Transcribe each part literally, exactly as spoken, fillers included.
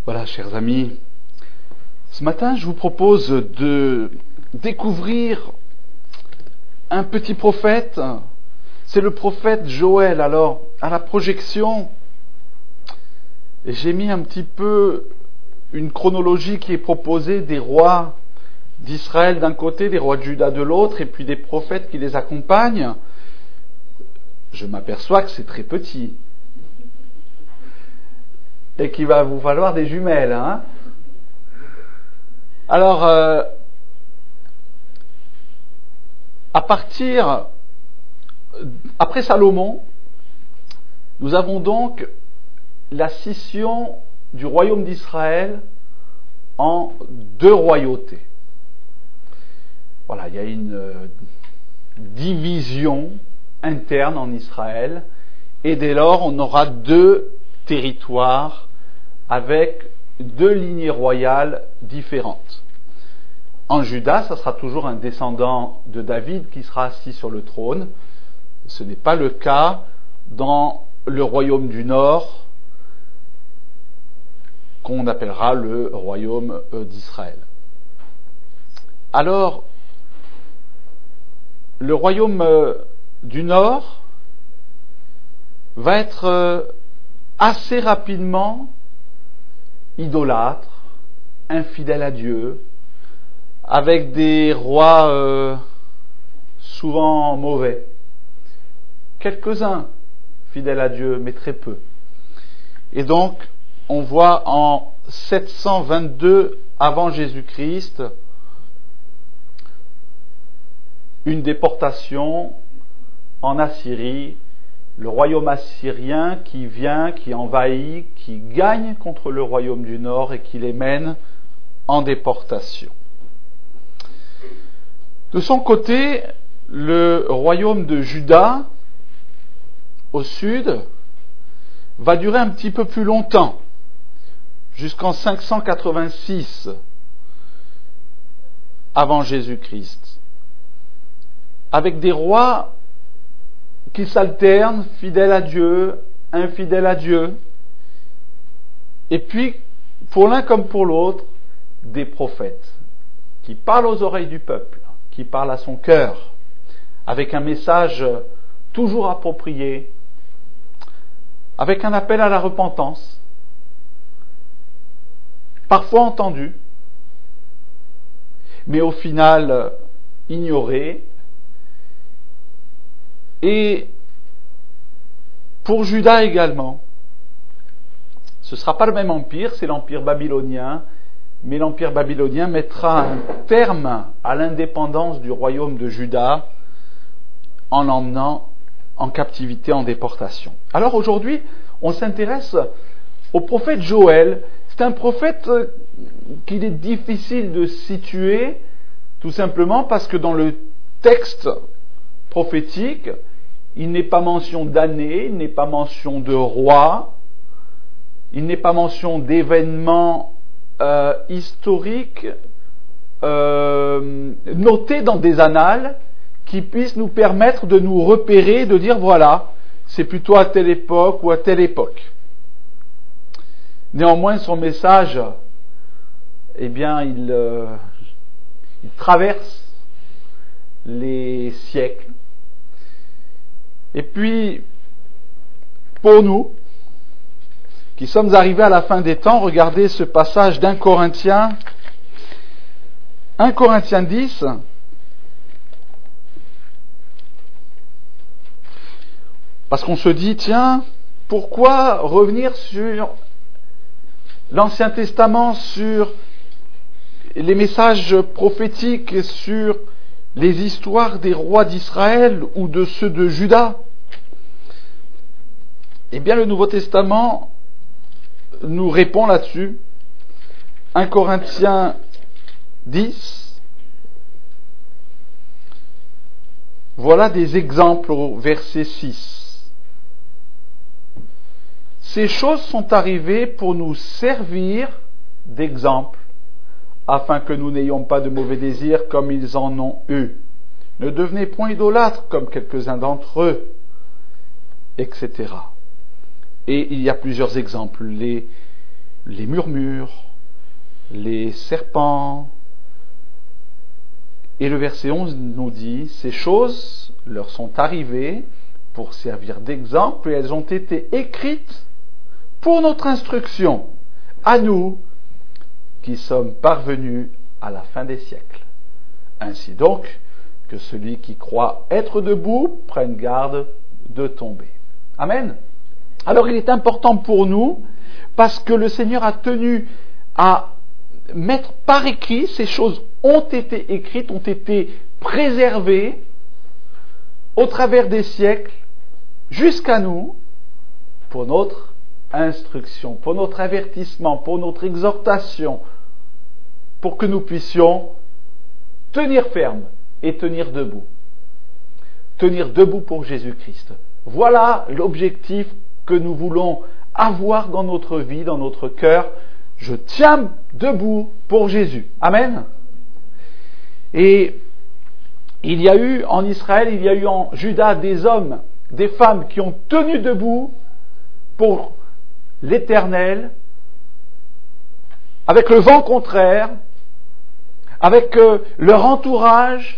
Voilà, chers amis, ce matin, je vous propose de découvrir un petit prophète. C'est le prophète Joël. Alors, à la projection, j'ai mis un petit peu une chronologie qui est proposée des rois d'Israël d'un côté, des rois de Juda de l'autre, et puis des prophètes qui les accompagnent. Je m'aperçois que c'est très petit. Et qu'il va vous falloir des jumelles, hein. Alors, euh, à partir, après Salomon, nous avons donc la scission du royaume d'Israël en deux royautés. Voilà, il y a une euh, division interne en Israël, et dès lors, on aura deux territoires avec deux lignées royales différentes. En Juda, ça sera toujours un descendant de David qui sera assis sur le trône. Ce n'est pas le cas dans le royaume du Nord, qu'on appellera le royaume d'Israël. Alors, le royaume du Nord va être assez rapidement idolâtre, infidèle à Dieu, avec des rois euh, souvent mauvais. Quelques-uns fidèles à Dieu, mais très peu. Et donc, on voit en sept cent vingt-deux avant Jésus-Christ une déportation en Assyrie, le royaume assyrien qui vient, qui envahit, qui gagne contre le royaume du Nord et qui les mène en déportation. De son côté, le royaume de Juda, au sud, va durer un petit peu plus longtemps, jusqu'en cinq cent quatre-vingt-six avant Jésus-Christ, avec des rois qui s'alternent, fidèles à Dieu, infidèles à Dieu, et puis, pour l'un comme pour l'autre, des prophètes qui parlent aux oreilles du peuple, qui parlent à son cœur, avec un message toujours approprié, avec un appel à la repentance, parfois entendu, mais au final ignoré. Et pour Juda également, ce ne sera pas le même empire, c'est l'empire babylonien, mais l'empire babylonien mettra un terme à l'indépendance du royaume de Juda en l'emmenant en captivité, en déportation. Alors aujourd'hui, on s'intéresse au prophète Joël. C'est un prophète qu'il est difficile de situer, tout simplement parce que dans le texte prophétique, il n'est pas mention d'année, il n'est pas mention de roi, il n'est pas mention d'événements euh, historiques euh, notés dans des annales qui puissent nous permettre de nous repérer, de dire voilà, c'est plutôt à telle époque ou à telle époque. Néanmoins, son message, eh bien, il, euh, il traverse les siècles. Et puis, pour nous, qui sommes arrivés à la fin des temps, regardez ce passage d'un Corinthiens, un Corinthiens dix, parce qu'on se dit, tiens, pourquoi revenir sur l'Ancien Testament, sur les messages prophétiques, sur les histoires des rois d'Israël ou de ceux de Juda? Eh bien, le Nouveau Testament nous répond là-dessus. un Corinthiens dix. Voilà des exemples au verset six. Ces choses sont arrivées pour nous servir d'exemple, afin que nous n'ayons pas de mauvais désirs comme ils en ont eu. Ne devenez point idolâtres comme quelques-uns d'entre eux, et cetera. Et il y a plusieurs exemples. Les, les murmures, les serpents. Et le verset onze nous dit, ces choses leur sont arrivées pour servir d'exemple et elles ont été écrites pour notre instruction, à nous qui sommes parvenus à la fin des siècles. Ainsi donc, que celui qui croit être debout prenne garde de tomber. Amen. Alors il est important pour nous, parce que le Seigneur a tenu à mettre par écrit, ces choses ont été écrites, ont été préservées au travers des siècles, jusqu'à nous, pour notre instruction, pour notre avertissement, pour notre exhortation, pour que nous puissions tenir ferme et tenir debout. Tenir debout pour Jésus-Christ. Voilà l'objectif que nous voulons avoir dans notre vie, dans notre cœur. Je tiens debout pour Jésus. Amen. Et il y a eu en Israël, il y a eu en Juda des hommes, des femmes qui ont tenu debout pour l'Éternel, avec le vent contraire, avec euh, leur entourage,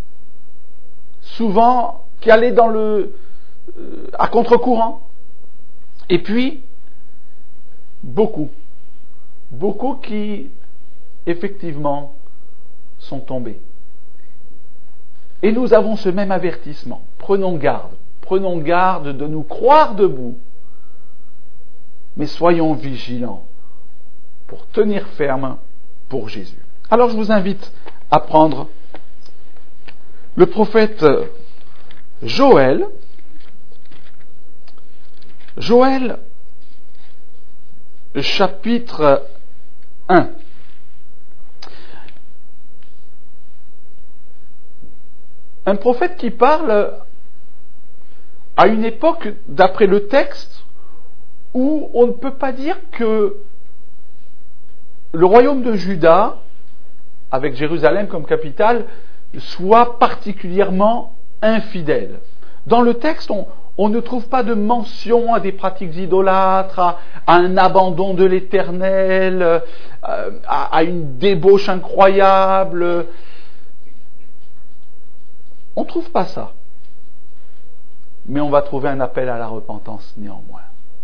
souvent qui allait dans le, euh, à contre-courant. Et puis, beaucoup, beaucoup qui, effectivement, sont tombés. Et nous avons ce même avertissement. Prenons garde, prenons garde de nous croire debout, mais soyons vigilants pour tenir ferme pour Jésus. Alors je vous invite à prendre le prophète Joël. Joël, chapitre un. Un prophète qui parle à une époque, d'après le texte, où on ne peut pas dire que le royaume de Juda, avec Jérusalem comme capitale, soit particulièrement infidèle. Dans le texte, on, on ne trouve pas de mention à des pratiques idolâtres, à, à un abandon de l'Éternel, à, à une débauche incroyable. On ne trouve pas ça. Mais on va trouver un appel à la repentance néanmoins.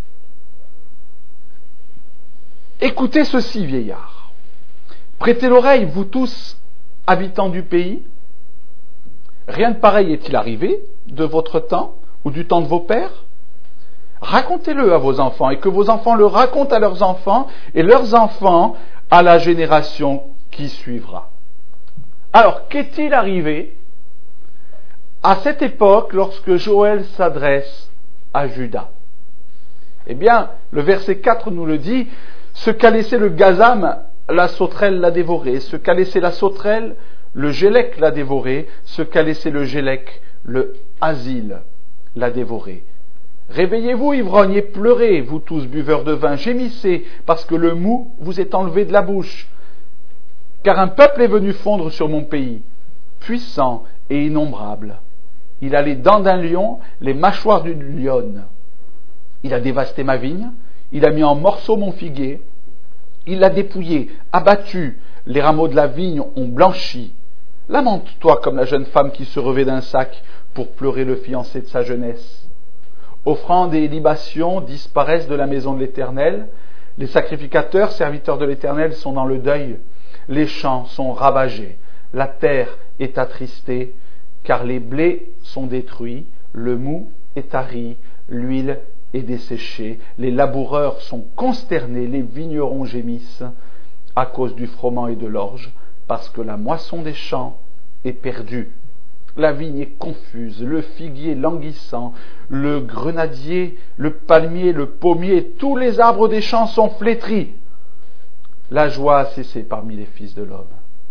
Écoutez ceci, vieillards. Prêtez l'oreille, vous tous, habitants du pays. Rien de pareil est-il arrivé de votre temps ou du temps de vos pères? Racontez-le à vos enfants et que vos enfants le racontent à leurs enfants et leurs enfants à la génération qui suivra. Alors, qu'est-il arrivé à cette époque lorsque Joël s'adresse à Juda? Eh bien, le verset quatre nous le dit, ce qu'a laissé le gazam, la sauterelle l'a dévoré. Ce qu'a laissé la sauterelle, le gélec l'a dévoré. Ce qu'a laissé le gélec, le asile l'a dévoré. Réveillez-vous, ivrognes, et pleurez, vous tous buveurs de vin. Gémissez, parce que le mou vous est enlevé de la bouche. Car un peuple est venu fondre sur mon pays, puissant et innombrable. Il a les dents d'un lion, les mâchoires d'une lionne. Il a dévasté ma vigne, il a mis en morceaux mon figuier, il l'a dépouillé, abattu, les rameaux de la vigne ont blanchi. Lamente-toi comme la jeune femme qui se revêt d'un sac pour pleurer le fiancé de sa jeunesse. Offrandes et libations disparaissent de la maison de l'Éternel. Les sacrificateurs, serviteurs de l'Éternel, sont dans le deuil. Les champs sont ravagés. La terre est attristée, car les blés sont détruits, le mou est tari, l'huile est desséchée, les laboureurs sont consternés, les vignerons gémissent à cause du froment et de l'orge, parce que la moisson des champs est perdue. La vigne est confuse, le figuier languissant, le grenadier, le palmier, le pommier, tous les arbres des champs sont flétris. La joie a cessé parmi les fils de l'homme.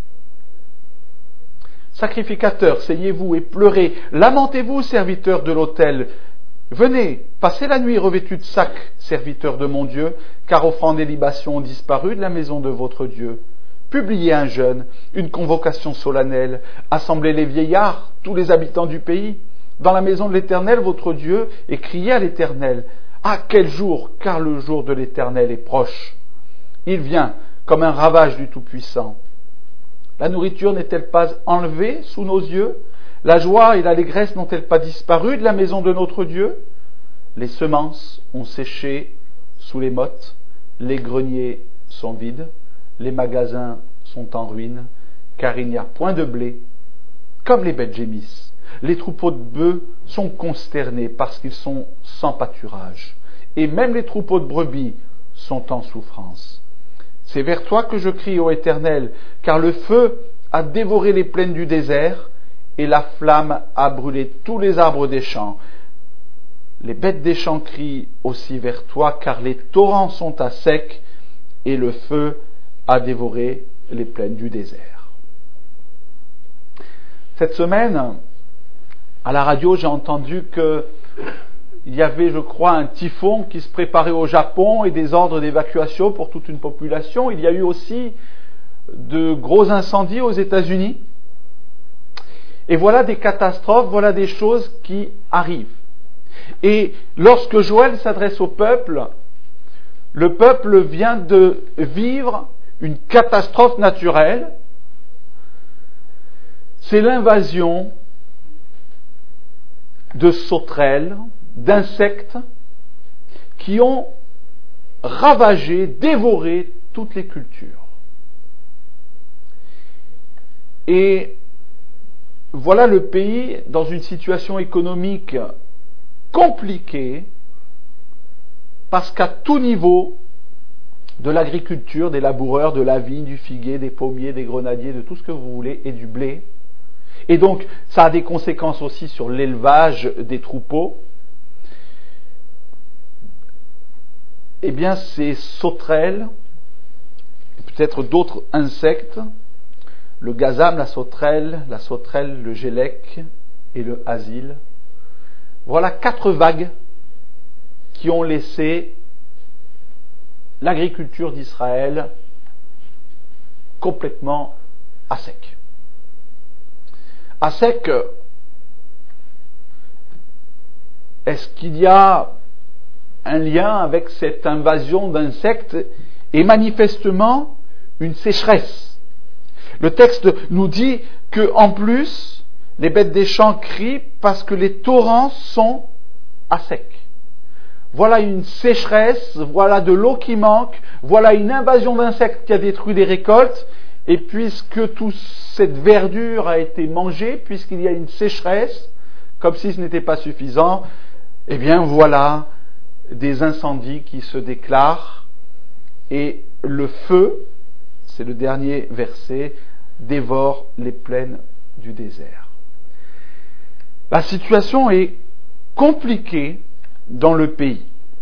Sacrificateurs, saignez-vous et pleurez, lamentez-vous, serviteurs de l'autel. Venez, passez la nuit revêtus de sacs, serviteurs de mon Dieu, car offrandes et libations ont disparu de la maison de votre Dieu. Publiez un jeûne, une convocation solennelle, assemblez les vieillards, tous les habitants du pays, dans la maison de l'Éternel, votre Dieu, et criez à l'Éternel. Ah, quel jour, car le jour de l'Éternel est proche. Il vient comme un ravage du Tout-Puissant. La nourriture n'est-elle pas enlevée sous nos yeux? La joie et l'allégresse n'ont-elles pas disparu de la maison de notre Dieu? Les semences ont séché sous les mottes, les greniers sont vides, les magasins sont en ruine, car il n'y a point de blé, comme les bêtes gémissent. Les troupeaux de bœufs sont consternés parce qu'ils sont sans pâturage, et même les troupeaux de brebis sont en souffrance. C'est vers toi que je crie, ô Éternel, car le feu a dévoré les plaines du désert, et la flamme a brûlé tous les arbres des champs. Les bêtes des champs crient aussi vers toi, car les torrents sont à sec, et le feu a dévoré les plaines du désert. Cette semaine, à la radio, j'ai entendu qu'il y avait, je crois, un typhon qui se préparait au Japon et des ordres d'évacuation pour toute une population. Il y a eu aussi de gros incendies aux États-Unis. Et voilà des catastrophes, voilà des choses qui arrivent. Et lorsque Joël s'adresse au peuple, le peuple vient de vivre une catastrophe naturelle. C'est l'invasion de sauterelles, d'insectes qui ont ravagé, dévoré toutes les cultures. Et voilà le pays dans une situation économique compliquée parce qu'à tout niveau, de l'agriculture, des laboureurs, de la vigne, du figuier, des pommiers, des grenadiers, de tout ce que vous voulez, et du blé. Et donc, ça a des conséquences aussi sur l'élevage des troupeaux. Eh bien, ces sauterelles, peut-être d'autres insectes, le gazam, la sauterelle, la sauterelle, le gélec et le asile. Voilà quatre vagues qui ont laissé l'agriculture d'Israël complètement à sec. À sec, est-ce qu'il y a un lien avec cette invasion d'insectes et manifestement une sécheresse? Le texte nous dit que, en plus, les bêtes des champs crient parce que les torrents sont à sec. Voilà une sécheresse, voilà de l'eau qui manque, voilà une invasion d'insectes qui a détruit les récoltes, et puisque toute cette verdure a été mangée, puisqu'il y a une sécheresse, comme si ce n'était pas suffisant, eh bien voilà des incendies qui se déclarent, et le feu, c'est le dernier verset, dévore les plaines du désert. La situation est compliquée dans le pays.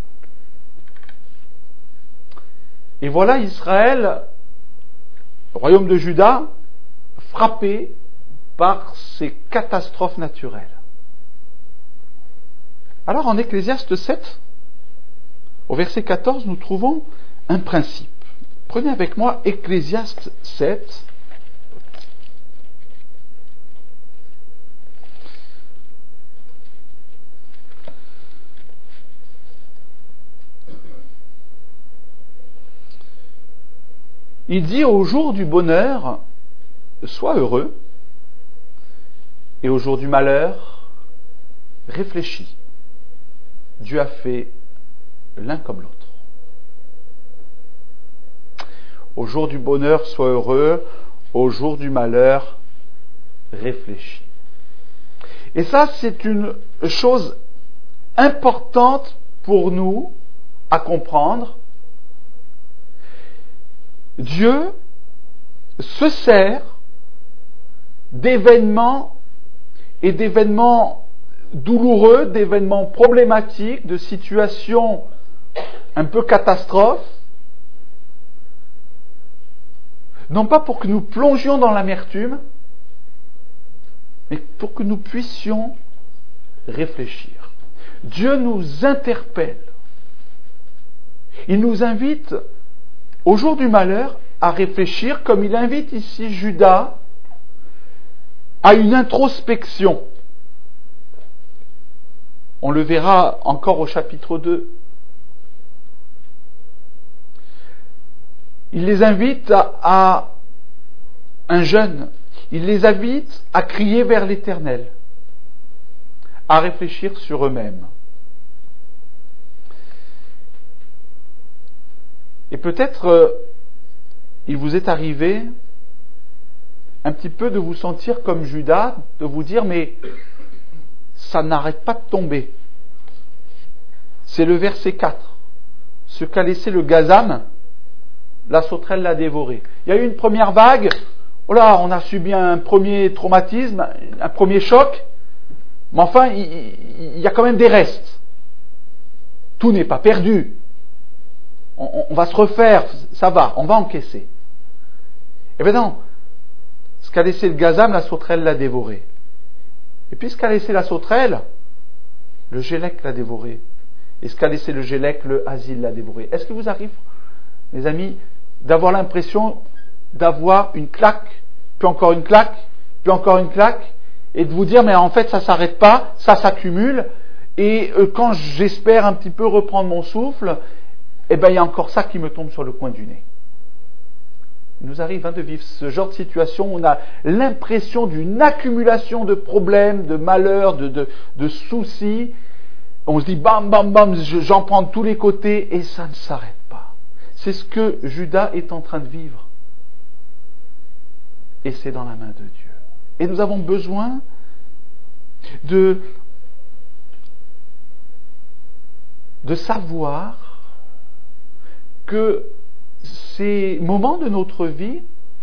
Et voilà Israël, le royaume de Juda, frappé par ces catastrophes naturelles. Alors en Ecclésiaste sept, au verset quatorze, nous trouvons un principe. Prenez avec moi Ecclésiaste sept. Il dit au jour du bonheur, sois heureux, et au jour du malheur, réfléchis. Dieu a fait l'un comme l'autre. Au jour du bonheur, sois heureux, au jour du malheur, réfléchis. Et ça, c'est une chose importante pour nous à comprendre. Dieu se sert d'événements et d'événements douloureux, d'événements problématiques, de situations un peu catastrophes, non pas pour que nous plongions dans l'amertume, mais pour que nous puissions réfléchir. Dieu nous interpelle. Il nous invite au jour du malheur, à réfléchir, comme il invite ici Judas à une introspection. On le verra encore au chapitre deux. Il les invite à, à un jeûne. Il les invite à crier vers l'Éternel, à réfléchir sur eux-mêmes. Et peut-être euh, il vous est arrivé un petit peu de vous sentir comme Judas, de vous dire mais ça n'arrête pas de tomber. C'est le verset quatre. Ce qu'a laissé le gazam, la sauterelle l'a dévoré. Il y a eu une première vague, oh là, on a subi un premier traumatisme, un premier choc, mais enfin, il, il y a quand même des restes. Tout n'est pas perdu. On, on va se refaire, ça va, on va encaisser. Eh bien non, ce qu'a laissé le gazam, la sauterelle l'a dévoré. Et puis ce qu'a laissé la sauterelle, le gélec l'a dévoré. Et ce qu'a laissé le gélec, le asile l'a dévoré. Est-ce qu'il vous arrive, mes amis, d'avoir l'impression d'avoir une claque, puis encore une claque, puis encore une claque, et de vous dire, mais en fait, ça ne s'arrête pas, ça s'accumule, et euh, quand j'espère un petit peu reprendre mon souffle, eh bien, il y a encore ça qui me tombe sur le coin du nez. Il nous arrive hein, de vivre ce genre de situation où on a l'impression d'une accumulation de problèmes, de malheurs, de, de, de soucis. On se dit, bam, bam, bam, j'en prends de tous les côtés, et ça ne s'arrête pas. C'est ce que Judas est en train de vivre. Et c'est dans la main de Dieu. Et nous avons besoin de, de savoir que ces moments de notre vie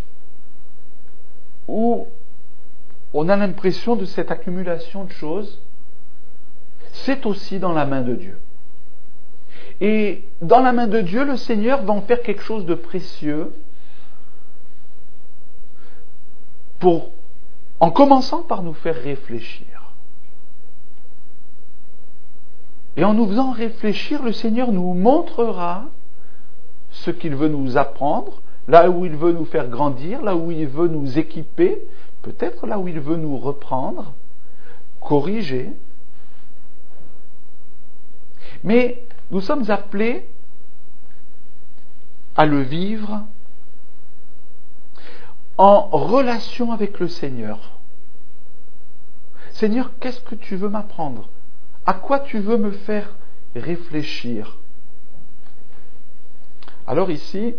où on a l'impression de cette accumulation de choses, c'est aussi dans la main de Dieu. Et dans la main de Dieu, le Seigneur va en faire quelque chose de précieux pour, en commençant par nous faire réfléchir. Et en nous faisant réfléchir, le Seigneur nous montrera ce qu'il veut nous apprendre, là où il veut nous faire grandir, là où il veut nous équiper, peut-être là où il veut nous reprendre, corriger. Mais nous sommes appelés à le vivre en relation avec le Seigneur. Seigneur, qu'est-ce que tu veux m'apprendre? À quoi tu veux me faire réfléchir? Alors ici,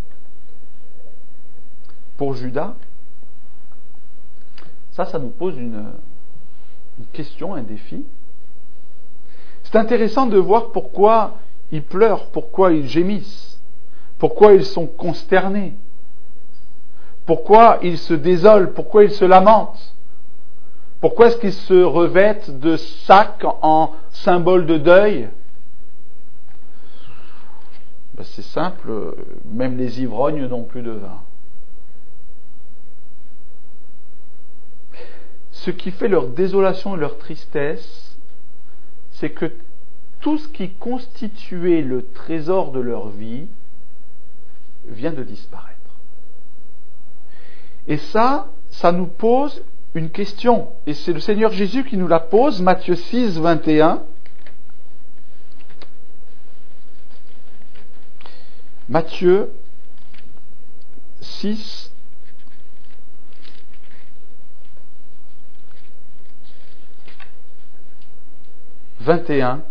pour Judas, ça, ça nous pose une, une question, un défi. C'est intéressant de voir pourquoi ils pleurent, pourquoi ils gémissent, pourquoi ils sont consternés, pourquoi ils se désolent, pourquoi ils se lamentent, pourquoi est-ce qu'ils se revêtent de sacs en symbole de deuil. Ben c'est simple, même les ivrognes n'ont plus de vin. Ce qui fait leur désolation et leur tristesse, c'est que tout ce qui constituait le trésor de leur vie vient de disparaître. Et ça, ça nous pose une question. Et c'est le Seigneur Jésus qui nous la pose, Matthieu six, vingt et un. Matthieu six, vingt et un.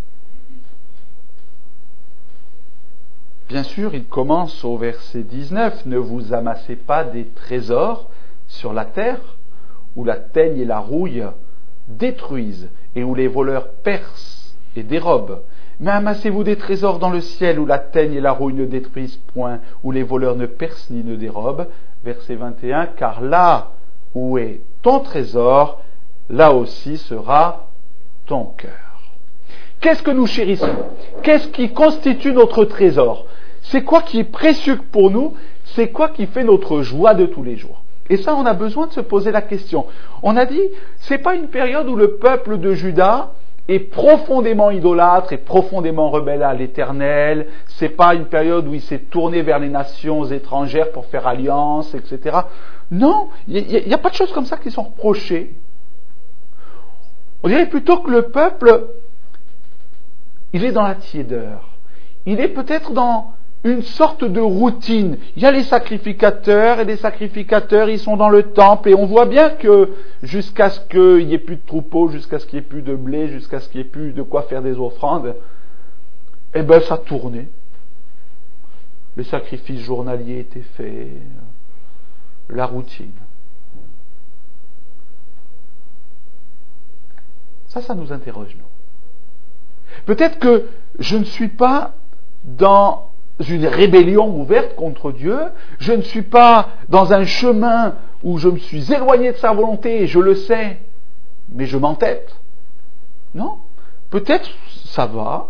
Bien sûr, il commence au verset dix-neuf. Ne vous amassez pas des trésors sur la terre, où la teigne et la rouille détruisent, et où les voleurs percent et dérobent. Mais amassez-vous des trésors dans le ciel, où la teigne et la rouille ne détruisent point, où les voleurs ne percent ni ne dérobent. Verset vingt et un. Car là où est ton trésor, là aussi sera ton cœur. Qu'est-ce que nous chérissons? Qu'est-ce qui constitue notre trésor? C'est quoi qui est précieux pour nous? C'est quoi qui fait notre joie de tous les jours? Et ça, on a besoin de se poser la question. On a dit, c'est pas une période où le peuple de Juda est profondément idolâtre et profondément rebelle à l'Éternel. C'est pas une période où il s'est tourné vers les nations étrangères pour faire alliance, et cetera. Non, il n'y a, a pas de choses comme ça qui sont reprochées. On dirait plutôt que le peuple, il est dans la tiédeur. Il est peut-être dans une sorte de routine. Il y a les sacrificateurs, et les sacrificateurs, ils sont dans le temple, et on voit bien que jusqu'à ce qu'il n'y ait plus de troupeaux, jusqu'à ce qu'il n'y ait plus de blé, jusqu'à ce qu'il n'y ait plus de quoi faire des offrandes, eh bien ça tournait. Les sacrifices journaliers étaient faits, la routine. Ça, ça nous interroge, nous. Peut-être que je ne suis pas dans une rébellion ouverte contre Dieu, je ne suis pas dans un chemin où je me suis éloigné de sa volonté, et je le sais, mais je m'entête. Non, peut-être ça va,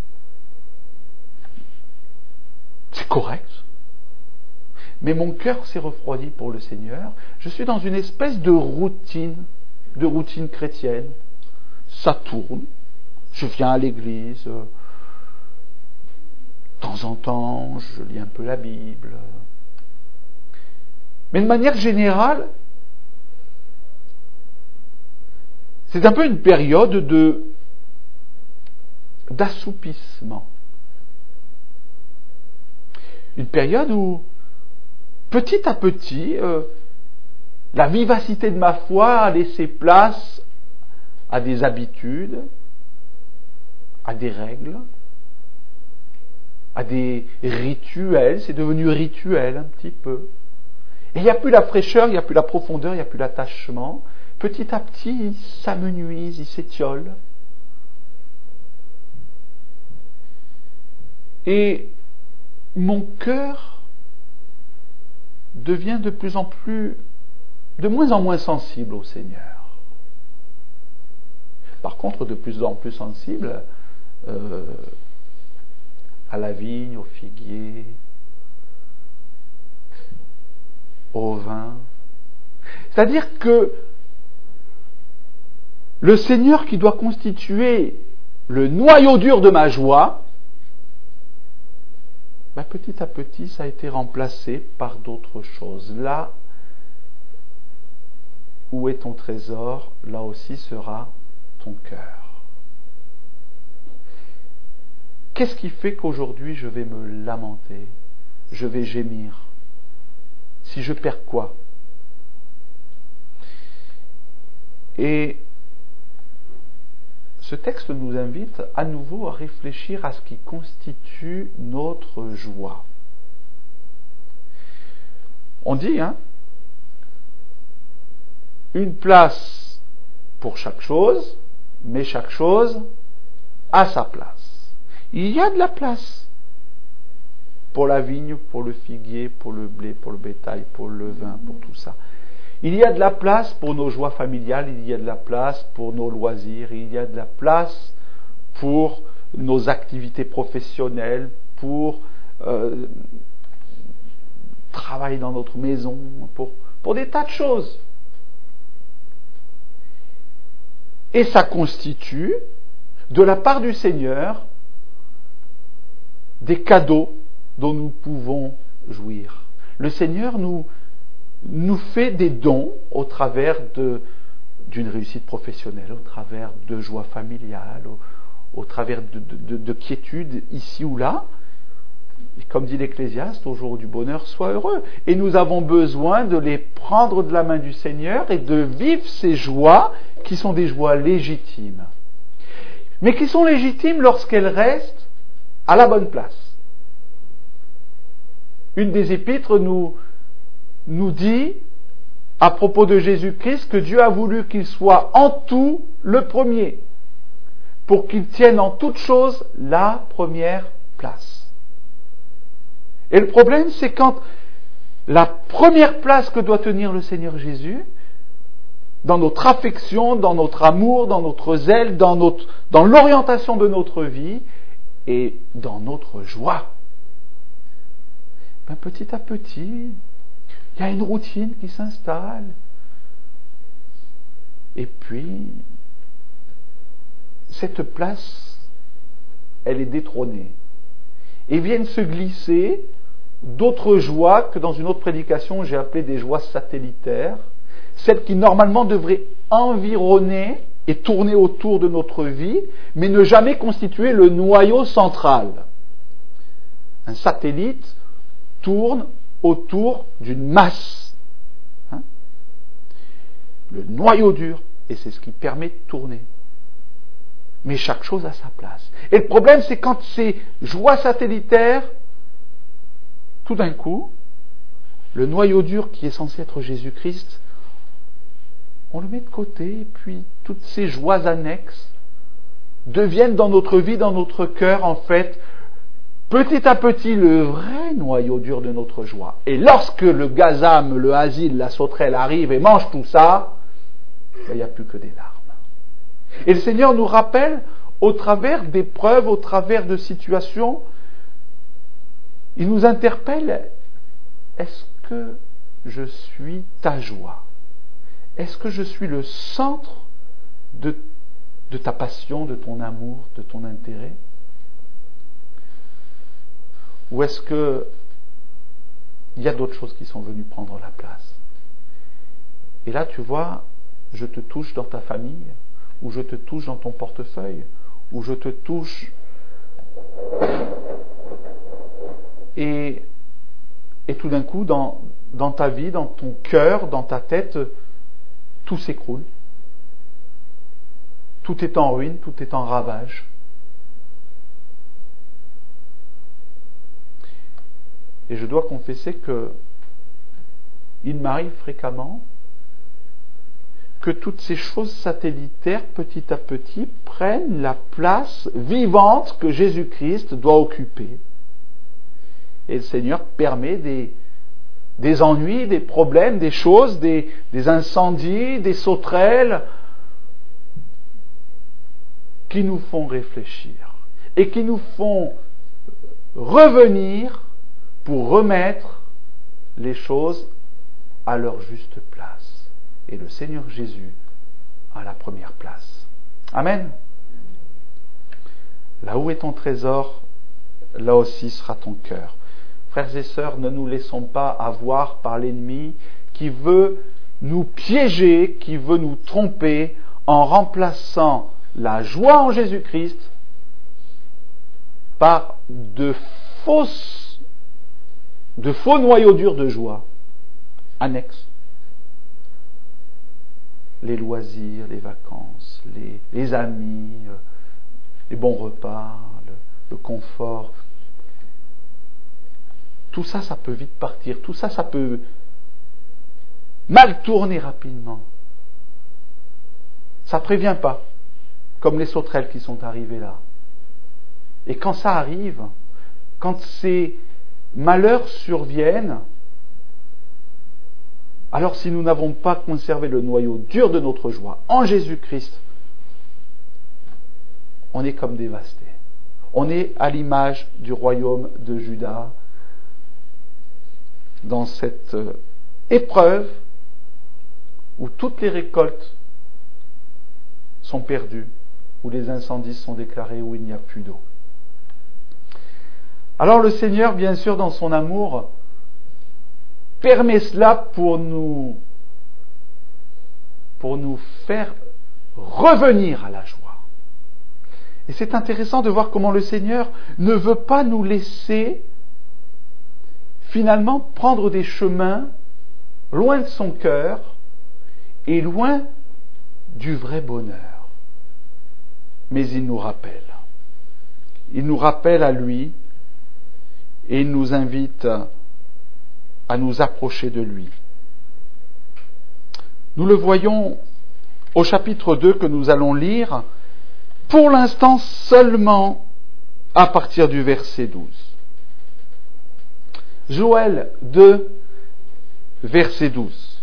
c'est correct, mais mon cœur s'est refroidi pour le Seigneur, je suis dans une espèce de routine, de routine chrétienne, ça tourne, je viens à l'église, de temps en temps, je lis un peu la Bible. Mais de manière générale, c'est un peu une période de, d'assoupissement. Une période où, petit à petit, euh, la vivacité de ma foi a laissé place à des habitudes, à des règles, à des rituels, c'est devenu rituel un petit peu. Et il n'y a plus la fraîcheur, il n'y a plus la profondeur, il n'y a plus l'attachement. Petit à petit, il s'amenuise, il s'étiole. Et mon cœur devient de plus en plus, de moins en moins sensible au Seigneur. Par contre, de plus en plus sensible euh, à la vigne, au figuier, au vin. C'est-à-dire que le Seigneur qui doit constituer le noyau dur de ma joie, ben petit à petit, ça a été remplacé par d'autres choses. Là où est ton trésor, là aussi sera ton cœur. Qu'est-ce qui fait qu'aujourd'hui je vais me lamenter, je vais gémir? Si je perds quoi? Et ce texte nous invite à nouveau à réfléchir à ce qui constitue notre joie. On dit, hein, une place pour chaque chose, mais chaque chose a sa place. Il y a de la place pour la vigne, pour le figuier, pour le blé, pour le bétail, pour le vin, pour tout ça. Il y a de la place pour nos joies familiales, il y a de la place pour nos loisirs, il y a de la place pour nos activités professionnelles, pour euh, travailler dans notre maison, pour, pour des tas de choses. Et ça constitue, de la part du Seigneur, des cadeaux dont nous pouvons jouir. Le Seigneur nous, nous fait des dons au travers de, d'une réussite professionnelle, au travers de joie familiale, au, au travers de, de, de quiétude ici ou là. Et comme dit l'Ecclésiaste, au jour du bonheur, sois heureux. Et nous avons besoin de les prendre de la main du Seigneur et de vivre ces joies qui sont des joies légitimes. Mais qui sont légitimes lorsqu'elles restent à la bonne place. Une des épîtres nous, nous dit, à propos de Jésus-Christ, que Dieu a voulu qu'il soit en tout le premier, pour qu'il tienne en toute chose la première place. Et le problème, c'est quand la première place que doit tenir le Seigneur Jésus, dans notre affection, dans notre amour, dans notre zèle, dans, notre, dans l'orientation de notre vie et dans notre joie, ben petit à petit, il y a une routine qui s'installe. Et puis, cette place, elle est détrônée. Et viennent se glisser d'autres joies que dans une autre prédication j'ai appelées des joies satellitaires, celles qui normalement devraient environner et tourner autour de notre vie, mais ne jamais constituer le noyau central. Un satellite tourne autour d'une masse. Hein? Le noyau dur, et c'est ce qui permet de tourner. Mais chaque chose a sa place. Et le problème, c'est quand ces joies satellitaires, tout d'un coup, le noyau dur qui est censé être Jésus-Christ, on le met de côté, et puis toutes ces joies annexes deviennent dans notre vie, dans notre cœur, en fait, petit à petit, le vrai noyau dur de notre joie. Et lorsque le gazam, le asile, la sauterelle arrive et mange tout ça, il n'y a plus que des larmes. Et le Seigneur nous rappelle, au travers d'épreuves, au travers de situations, il nous interpelle, est-ce que je suis ta joie? Est-ce que je suis le centre de, de ta passion, de ton amour, de ton intérêt? Ou est-ce que il y a d'autres choses qui sont venues prendre la place? Et là, tu vois, je te touche dans ta famille, ou je te touche dans ton portefeuille, ou je te touche et, et tout d'un coup, dans, dans ta vie, dans ton cœur, dans ta tête, tout s'écroule. Tout est en ruine, tout est en ravage. Et je dois confesser que il m'arrive fréquemment que toutes ces choses satellitaires, petit à petit, prennent la place vivante que Jésus-Christ doit occuper. Et le Seigneur permet des, des ennuis, des problèmes, des choses, des, des incendies, des sauterelles, qui nous font réfléchir et qui nous font revenir pour remettre les choses à leur juste place. Et le Seigneur Jésus à la première place. Amen. Là où est ton trésor, là aussi sera ton cœur. Frères et sœurs, ne nous laissons pas avoir par l'ennemi qui veut nous piéger, qui veut nous tromper en remplaçant la joie en Jésus-Christ par de fausses, de faux noyaux durs de joie annexes. Les loisirs, les vacances, les, les amis, les bons repas, le, le confort. Tout ça, ça peut vite partir. Tout ça, ça peut mal tourner rapidement. Ça ne prévient pas, comme les sauterelles qui sont arrivées là. Et quand ça arrive, quand ces malheurs surviennent, alors si nous n'avons pas conservé le noyau dur de notre joie en Jésus-Christ, on est comme dévasté. On est à l'image du royaume de Juda dans cette épreuve où toutes les récoltes sont perdues, où les incendies sont déclarés, où il n'y a plus d'eau. Alors le Seigneur, bien sûr, dans son amour, permet cela pour nous, pour nous faire revenir à la joie. Et c'est intéressant de voir comment le Seigneur ne veut pas nous laisser finalement prendre des chemins loin de son cœur et loin du vrai bonheur. Mais il nous rappelle. Il nous rappelle à lui et il nous invite à nous approcher de lui. Nous le voyons au chapitre deux que nous allons lire, pour l'instant seulement à partir du verset douze. Joël deux, verset douze.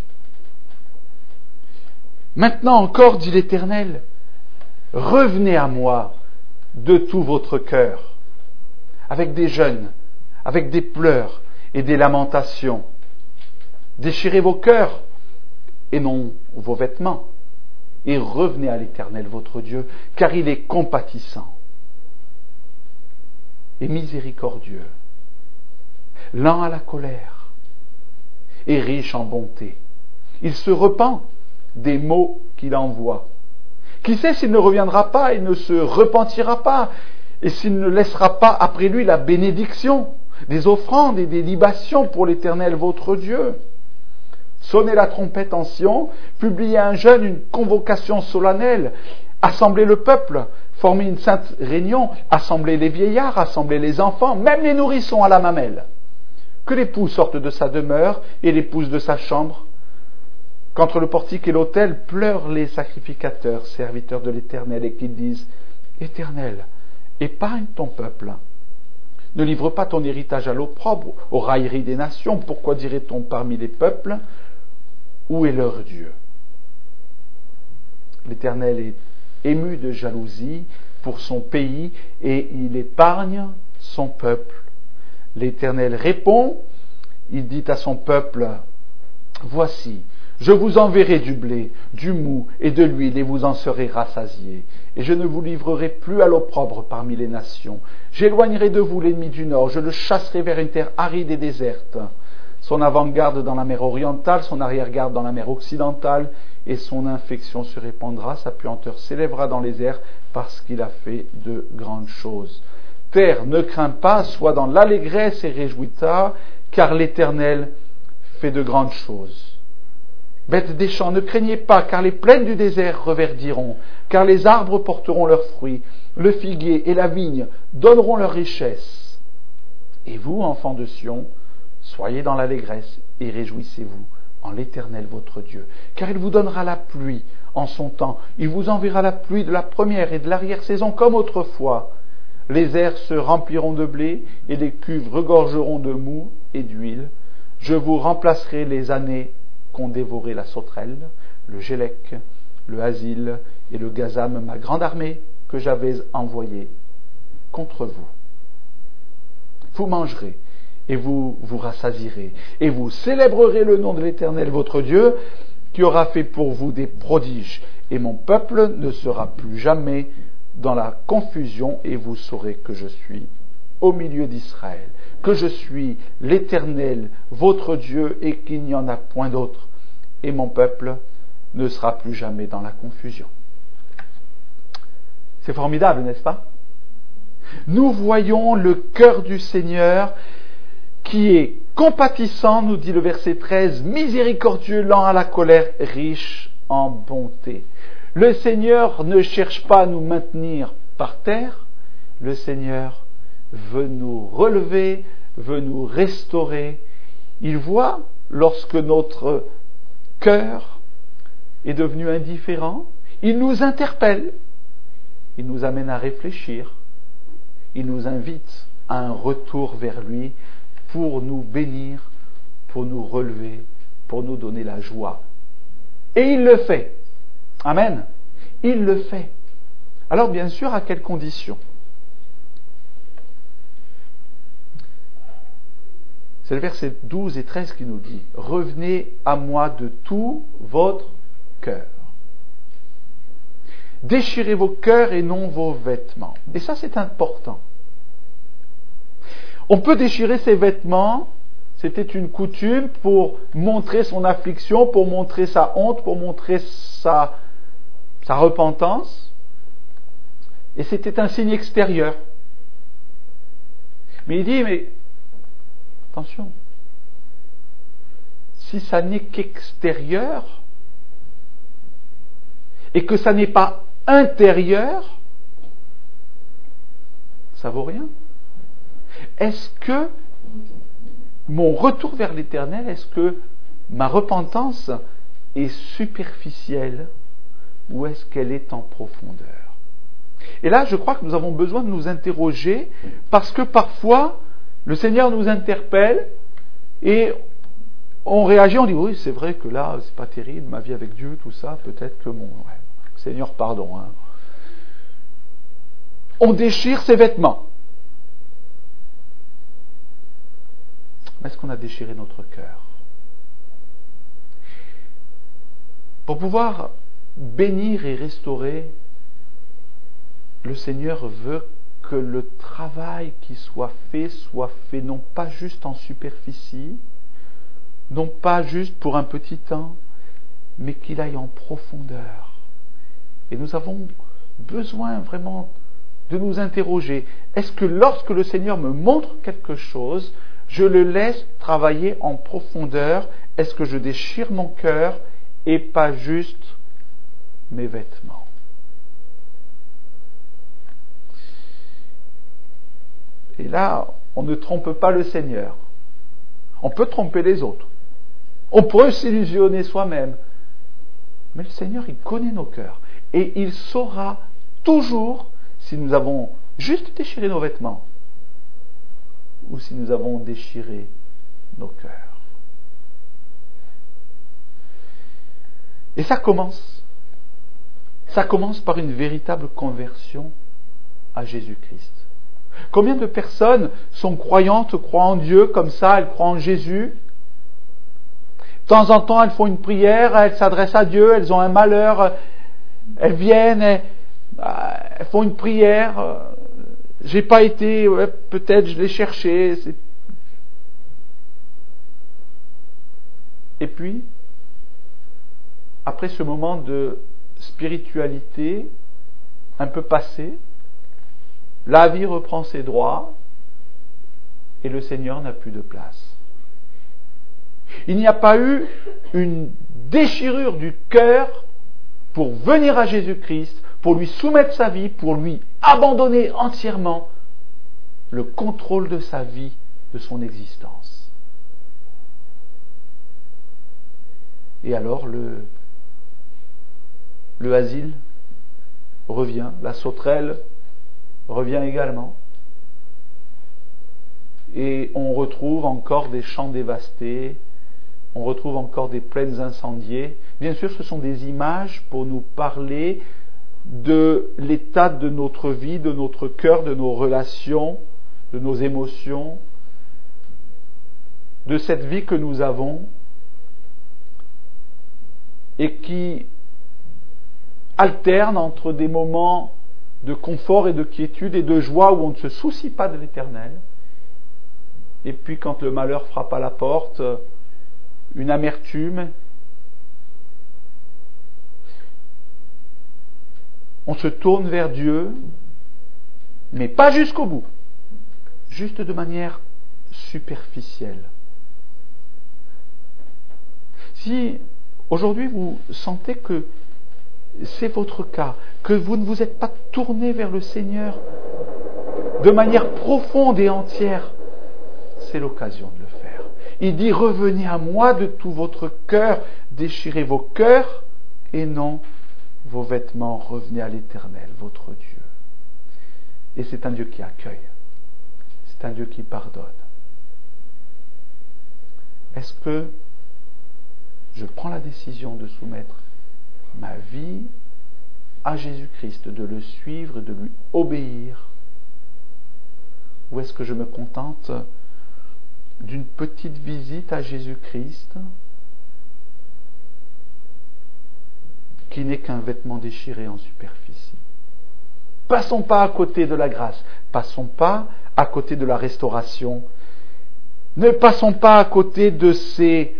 Maintenant encore, dit l'Éternel, revenez à moi de tout votre cœur, avec des jeûnes, avec des pleurs et des lamentations. Déchirez vos cœurs et non vos vêtements, et revenez à l'Éternel votre Dieu, car il est compatissant et miséricordieux, lent à la colère et riche en bonté. Il se repent des maux qu'il envoie. Qui sait s'il ne reviendra pas, il ne se repentira pas, et s'il ne laissera pas après lui la bénédiction, des offrandes et des libations pour l'Éternel votre Dieu. Sonnez la trompette en Sion, publiez un jeûne, une convocation solennelle, assemblez le peuple, formez une sainte réunion, assemblez les vieillards, assemblez les enfants, même les nourrissons à la mamelle. Que l'époux sorte de sa demeure et l'épouse de sa chambre. Qu'entre le portique et l'autel pleurent les sacrificateurs, serviteurs de l'Éternel, et qu'ils disent « Éternel, épargne ton peuple. Ne livre pas ton héritage à l'opprobre, aux railleries des nations. Pourquoi dirait-on parmi les peuples, où est leur Dieu ?» L'Éternel est ému de jalousie pour son pays et il épargne son peuple. L'Éternel répond, il dit à son peuple, « Voici, je vous enverrai du blé, du mou et de l'huile, et vous en serez rassasiés. Et je ne vous livrerai plus à l'opprobre parmi les nations. J'éloignerai de vous l'ennemi du nord, je le chasserai vers une terre aride et déserte. Son avant-garde dans la mer orientale, son arrière-garde dans la mer occidentale, et son infection se répandra, sa puanteur s'élèvera dans les airs, parce qu'il a fait de grandes choses. Terre, ne crains pas, sois dans l'allégresse et réjouis-toi, car l'Éternel fait de grandes choses. Bêtes des champs, ne craignez pas, car les plaines du désert reverdiront, car les arbres porteront leurs fruits, le figuier et la vigne donneront leur richesse. Et vous, enfants de Sion, soyez dans l'allégresse et réjouissez-vous en l'Éternel votre Dieu, car il vous donnera la pluie en son temps, il vous enverra la pluie de la première et de l'arrière-saison comme autrefois. Les airs se rempliront de blé et les cuves regorgeront de mou et d'huile. Je vous remplacerai les années qu'ont dévoré la sauterelle, le gélec, le asile et le gazam, ma grande armée que j'avais envoyée contre vous. Vous mangerez et vous vous rassasierez, et vous célébrerez le nom de l'Éternel votre Dieu, qui aura fait pour vous des prodiges, et mon peuple ne sera plus jamais dans la confusion, et vous saurez que je suis au milieu d'Israël, que je suis l'Éternel, votre Dieu, et qu'il n'y en a point d'autre, et mon peuple ne sera plus jamais dans la confusion. C'est formidable, n'est-ce pas? Nous voyons le cœur du Seigneur qui est compatissant, nous dit le verset treize, miséricordieux, lent à la colère, riche en bonté. Le Seigneur ne cherche pas à nous maintenir par terre, le Seigneur veut nous relever, veut nous restaurer. Il voit lorsque notre cœur est devenu indifférent, il nous interpelle, il nous amène à réfléchir, il nous invite à un retour vers lui pour nous bénir, pour nous relever, pour nous donner la joie. Et il le fait. Amen. Il le fait. Alors bien sûr, à quelles conditions? C'est le verset douze et treize qui nous dit « Revenez à moi de tout votre cœur. Déchirez vos cœurs et non vos vêtements. » Et ça, c'est important. On peut déchirer ses vêtements, c'était une coutume pour montrer son affliction, pour montrer sa honte, pour montrer sa, sa repentance. Et c'était un signe extérieur. Mais il dit, mais attention, si ça n'est qu'extérieur, et que ça n'est pas intérieur, ça vaut rien. Est-ce que mon retour vers l'Éternel, est-ce que ma repentance est superficielle ou est-ce qu'elle est en profondeur? Et là, je crois que nous avons besoin de nous interroger parce que parfois, le Seigneur nous interpelle et on réagit, on dit oui, c'est vrai que là, c'est pas terrible, ma vie avec Dieu, tout ça, peut-être que mon ouais, Seigneur, pardon. Hein. On déchire ses vêtements. Est-ce qu'on a déchiré notre cœur? Pour pouvoir bénir et restaurer, le Seigneur veut que le travail qui soit fait soit fait non pas juste en superficie, non pas juste pour un petit temps, mais qu'il aille en profondeur. Et nous avons besoin vraiment de nous interroger. Est-ce que lorsque le Seigneur me montre quelque chose, je le laisse travailler en profondeur? Est-ce que je déchire mon cœur et pas juste mes vêtements? Et là, on ne trompe pas le Seigneur. On peut tromper les autres. On peut s'illusionner soi-même. Mais le Seigneur, il connaît nos cœurs. Et il saura toujours si nous avons juste déchiré nos vêtements ou si nous avons déchiré nos cœurs. Et ça commence. Ça commence par une véritable conversion à Jésus-Christ. Combien de personnes sont croyantes, croient en Dieu comme ça, elles croient en Jésus. De temps en temps, elles font une prière, elles s'adressent à Dieu, elles ont un malheur, elles viennent, elles, elles font une prière. J'ai pas été, ouais, peut-être je l'ai cherché. C'est... Et puis, après ce moment de spiritualité un peu passé, la vie reprend ses droits et le Seigneur n'a plus de place. Il n'y a pas eu une déchirure du cœur pour venir à Jésus-Christ, pour lui soumettre sa vie, pour lui abandonner entièrement le contrôle de sa vie, de son existence. Et alors le, le asile revient, la sauterelle revient également. Et on retrouve encore des champs dévastés, on retrouve encore des plaines incendiées. Bien sûr, ce sont des images pour nous parler de l'état de notre vie, de notre cœur, de nos relations, de nos émotions, de cette vie que nous avons et qui alterne entre des moments de confort et de quiétude et de joie où on ne se soucie pas de l'Éternel. Et puis quand le malheur frappe à la porte, une amertume, on se tourne vers Dieu, mais pas jusqu'au bout, juste de manière superficielle. Si aujourd'hui vous sentez que c'est votre cas, que vous ne vous êtes pas tourné vers le Seigneur de manière profonde et entière, c'est l'occasion de le faire. Il dit, revenez à moi de tout votre cœur, déchirez vos cœurs et non vos vêtements, revenez à l'Éternel, votre Dieu. Et c'est un Dieu qui accueille, c'est un Dieu qui pardonne. Est-ce que je prends la décision de soumettre ma vie à Jésus-Christ, de le suivre, de lui obéir? Ou est-ce que je me contente d'une petite visite à Jésus-Christ qui n'est qu'un vêtement déchiré en superficie? Passons pas à côté de la grâce, passons pas à côté de la restauration, ne passons pas à côté de ces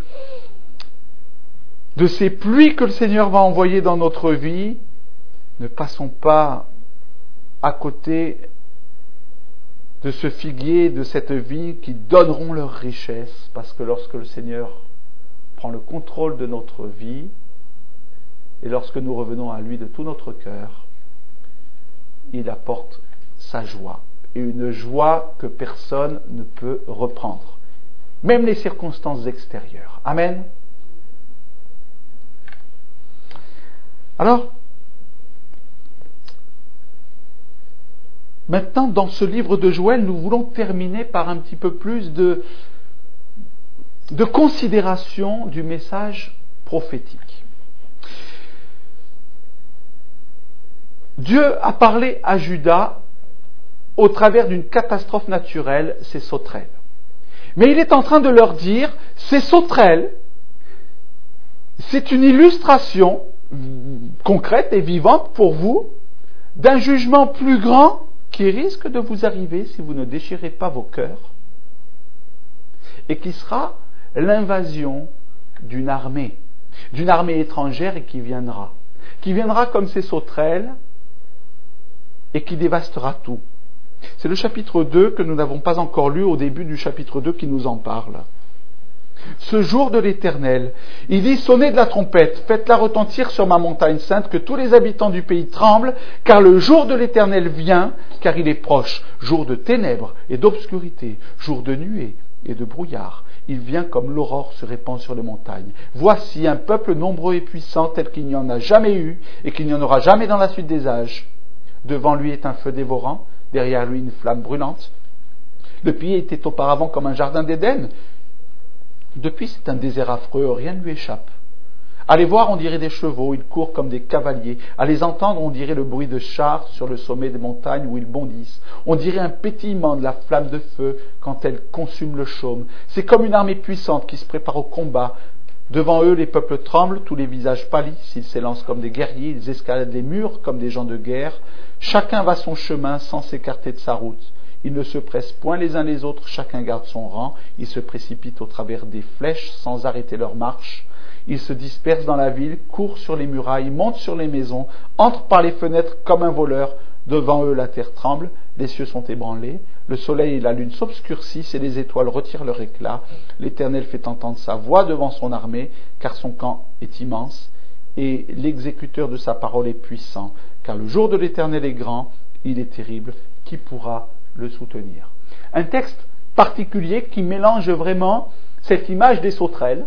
de ces pluies que le Seigneur va envoyer dans notre vie, ne passons pas à côté de ce figuier, de cette vie qui donneront leur richesse, parce que lorsque le Seigneur prend le contrôle de notre vie, et lorsque nous revenons à lui de tout notre cœur, il apporte sa joie, et une joie que personne ne peut reprendre, même les circonstances extérieures. Amen. Alors, maintenant, dans ce livre de Joël, nous voulons terminer par un petit peu plus de, de considération du message prophétique. Dieu a parlé à Juda au travers d'une catastrophe naturelle, ces sauterelles. Mais il est en train de leur dire, ces sauterelles, c'est une illustration concrète et vivante pour vous d'un jugement plus grand qui risque de vous arriver si vous ne déchirez pas vos cœurs et qui sera l'invasion d'une armée, d'une armée étrangère et qui viendra, qui viendra comme ces sauterelles et qui dévastera tout. C'est le chapitre deux que nous n'avons pas encore lu au début du chapitre deux qui nous en parle. Ce jour de l'Éternel, il dit, sonnez de la trompette, faites-la retentir sur ma montagne sainte, que tous les habitants du pays tremblent, car le jour de l'Éternel vient, car il est proche, jour de ténèbres et d'obscurité, jour de nuée et de brouillard. Il vient comme l'aurore se répand sur les montagnes. Voici un peuple nombreux et puissant, tel qu'il n'y en a jamais eu, et qu'il n'y en aura jamais dans la suite des âges. Devant lui est un feu dévorant, derrière lui une flamme brûlante. Le pays était auparavant comme un jardin d'Éden. Depuis, c'est un désert affreux, rien ne lui échappe. À les voir, on dirait des chevaux, ils courent comme des cavaliers. À les entendre, on dirait le bruit de chars sur le sommet des montagnes où ils bondissent. On dirait un pétillement de la flamme de feu quand elle consume le chaume. C'est comme une armée puissante qui se prépare au combat. Devant eux, les peuples tremblent, tous les visages pâlissent, ils s'élancent comme des guerriers, ils escaladent les murs comme des gens de guerre. Chacun va son chemin sans s'écarter de sa route. Ils ne se pressent point les uns les autres, chacun garde son rang. Ils se précipitent au travers des flèches sans arrêter leur marche. Ils se dispersent dans la ville, courent sur les murailles, montent sur les maisons, entrent par les fenêtres comme un voleur. Devant eux, la terre tremble, les cieux sont ébranlés, le soleil et la lune s'obscurcissent et les étoiles retirent leur éclat. L'Éternel fait entendre sa voix devant son armée, car son camp est immense, et l'exécuteur de sa parole est puissant. Car le jour de l'Éternel est grand, il est terrible, qui pourra le soutenir? Un texte particulier qui mélange vraiment cette image des sauterelles,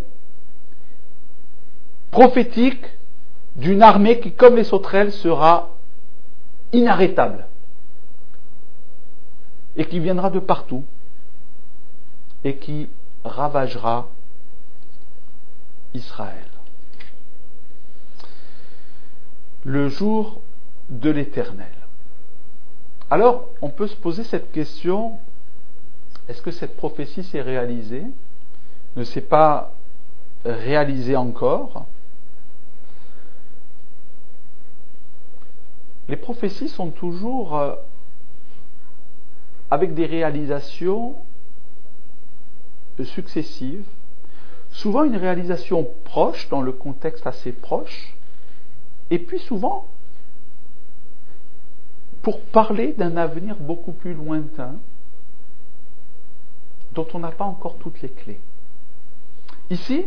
prophétique d'une armée qui, comme les sauterelles, sera inarrêtable et qui viendra de partout et qui ravagera Israël. Le jour de l'Éternel. Alors, on peut se poser cette question, est-ce que cette prophétie s'est réalisée? Ne s'est pas réalisée encore? Les prophéties sont toujours euh, avec des réalisations successives, souvent une réalisation proche, dans le contexte assez proche, et puis souvent pour parler d'un avenir beaucoup plus lointain, dont on n'a pas encore toutes les clés. Ici,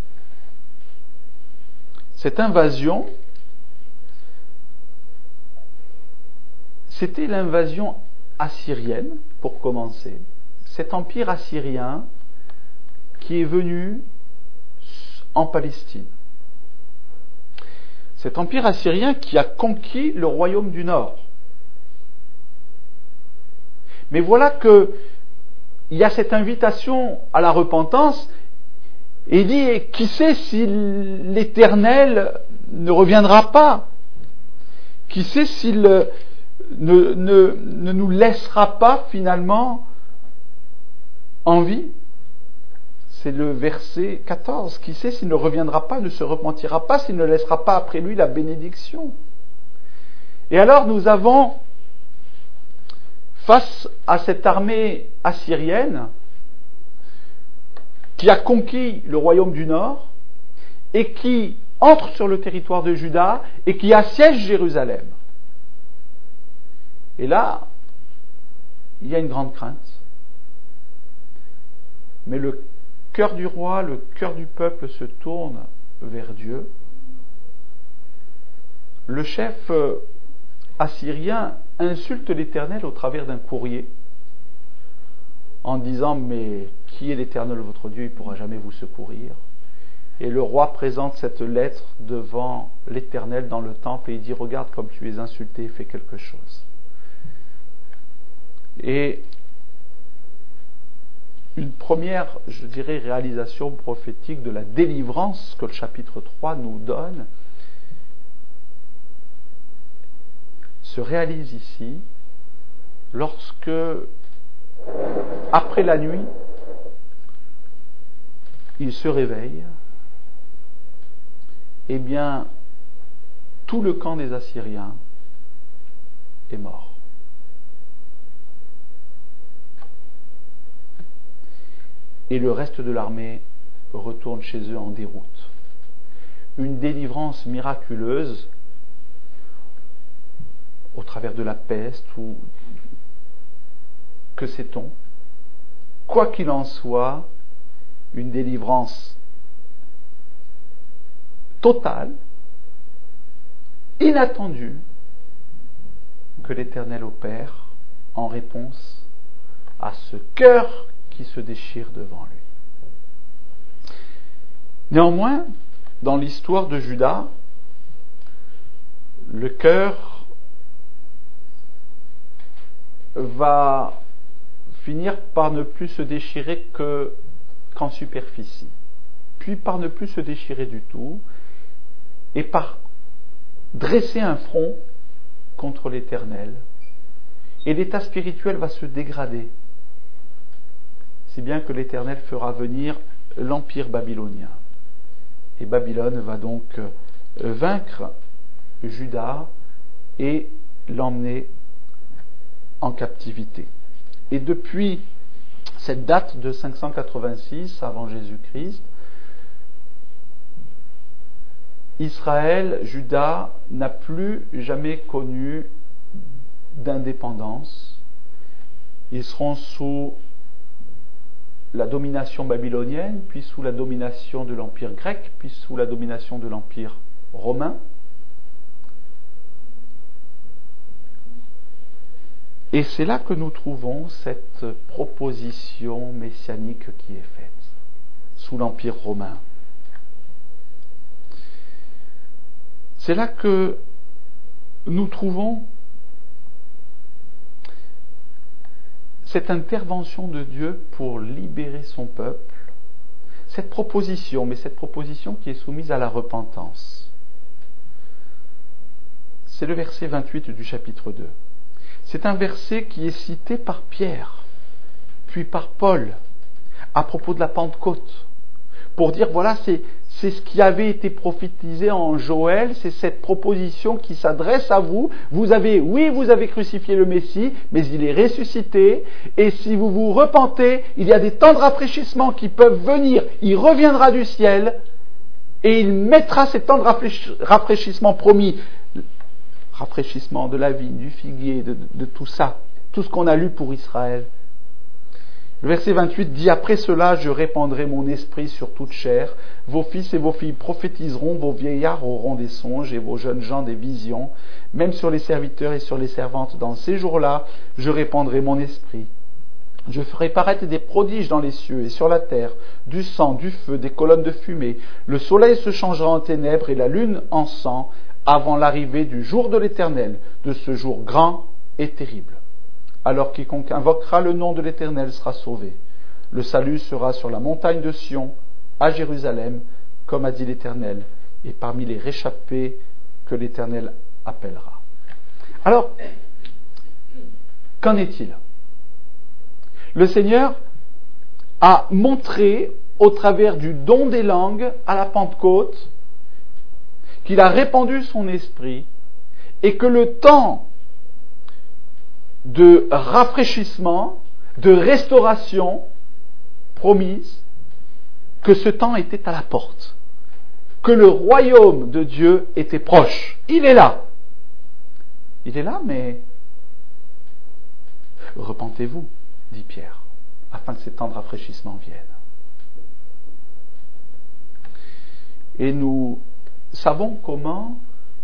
cette invasion, c'était l'invasion assyrienne, pour commencer. Cet empire assyrien qui est venu en Palestine. Cet empire assyrien qui a conquis le royaume du Nord. Mais voilà que il y a cette invitation à la repentance, et il dit, qui sait si l'Éternel ne reviendra pas? Qui sait s'il ne, ne, ne nous laissera pas finalement en vie? C'est le verset quatorze. Qui sait s'il ne reviendra pas, ne se repentira pas, s'il ne laissera pas après lui la bénédiction? Et alors nous avons, face à cette armée assyrienne qui a conquis le royaume du Nord et qui entre sur le territoire de Juda et qui assiège Jérusalem. Et là, il y a une grande crainte. Mais le cœur du roi, le cœur du peuple se tourne vers Dieu. Le chef assyrien insulte l'Éternel au travers d'un courrier en disant, mais qui est l'Éternel votre Dieu, il ne pourra jamais vous secourir. Et le roi présente cette lettre devant l'Éternel dans le temple et il dit, regarde comme tu es insulté, fais quelque chose. Et une première, je dirais, réalisation prophétique de la délivrance que le chapitre trois nous donne se réalise ici lorsque, après la nuit, il se réveille, eh bien, tout le camp des Assyriens est mort. Et le reste de l'armée retourne chez eux en déroute. Une délivrance miraculeuse au travers de la peste, ou que sait-on? Quoi qu'il en soit, une délivrance totale, inattendue, que l'Éternel opère en réponse à ce cœur qui se déchire devant lui. Néanmoins, dans l'histoire de Juda, le cœur va finir par ne plus se déchirer que, qu'en superficie, puis par ne plus se déchirer du tout, et par dresser un front contre l'Éternel. Et l'état spirituel va se dégrader, si bien que l'Éternel fera venir l'empire babylonien. Et Babylone va donc vaincre Juda et l'emmener en captivité. Et depuis cette date de cinq cent quatre-vingt-six avant Jésus-Christ, Israël, Juda, n'a plus jamais connu d'indépendance. Ils seront sous la domination babylonienne, puis sous la domination de l'Empire grec, puis sous la domination de l'Empire romain. Et c'est là que nous trouvons cette proposition messianique qui est faite, sous l'Empire romain. C'est là que nous trouvons cette intervention de Dieu pour libérer son peuple, cette proposition, mais cette proposition qui est soumise à la repentance. C'est le verset vingt-huit du chapitre deux. C'est un verset qui est cité par Pierre, puis par Paul, à propos de la Pentecôte, pour dire, voilà, c'est, c'est ce qui avait été prophétisé en Joël, c'est cette proposition qui s'adresse à vous. Vous avez, oui, vous avez crucifié le Messie, mais il est ressuscité, et si vous vous repentez, il y a des temps de rafraîchissement qui peuvent venir, il reviendra du ciel, et il mettra ces temps de rafraîchissement promis, rafraîchissement de la vigne, du figuier, de, de, de tout ça, tout ce qu'on a lu pour Israël. Le verset vingt-huit dit « Après cela, je répandrai mon esprit sur toute chair. Vos fils et vos filles prophétiseront, vos vieillards auront des songes et vos jeunes gens des visions. Même sur les serviteurs et sur les servantes, dans ces jours-là, je répandrai mon esprit. Je ferai paraître des prodiges dans les cieux et sur la terre, du sang, du feu, des colonnes de fumée. Le soleil se changera en ténèbres et la lune en sang, avant l'arrivée du jour de l'Éternel, de ce jour grand et terrible. Alors quiconque invoquera le nom de l'Éternel sera sauvé. Le salut sera sur la montagne de Sion, à Jérusalem, comme a dit l'Éternel, et parmi les réchappés que l'Éternel appellera. » Alors, qu'en est-il ? Le Seigneur a montré, au travers du don des langues à la Pentecôte, qu'il a répandu son esprit et que le temps de rafraîchissement, de restauration promise, que ce temps était à la porte, que le royaume de Dieu était proche. Il est là. Il est là, mais repentez-vous, dit Pierre, afin que ces temps de rafraîchissement viennent. Et nous savons comment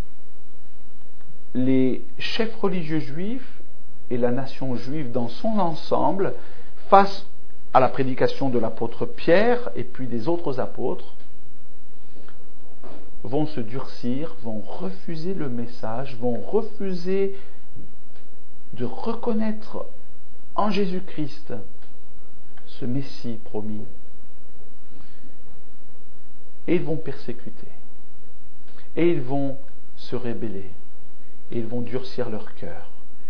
les chefs religieux juifs et la nation juive dans son ensemble, face à la prédication de l'apôtre Pierre et puis des autres apôtres, vont se durcir, vont refuser le message, vont refuser de reconnaître en Jésus-Christ ce Messie promis. Et ils vont persécuter. Et ils vont se rébeller. Et ils vont durcir leur cœur.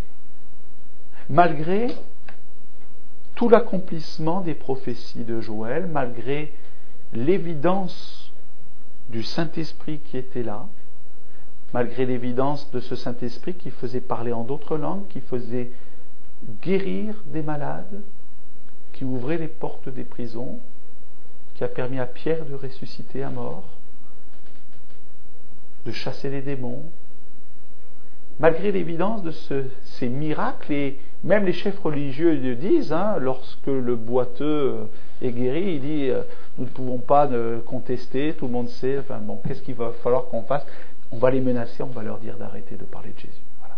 Malgré tout l'accomplissement des prophéties de Joël, malgré l'évidence du Saint-Esprit qui était là, malgré l'évidence de ce Saint-Esprit qui faisait parler en d'autres langues, qui faisait guérir des malades, qui ouvrait les portes des prisons, qui a permis à Pierre de ressusciter à mort, de chasser les démons, malgré l'évidence de ce, ces miracles, et même les chefs religieux le disent, hein, lorsque le boiteux est guéri, il dit euh, nous ne pouvons pas euh, contester, tout le monde sait, enfin bon, qu'est-ce qu'il va falloir qu'on fasse? On va les menacer, on va leur dire d'arrêter de parler de Jésus. Voilà.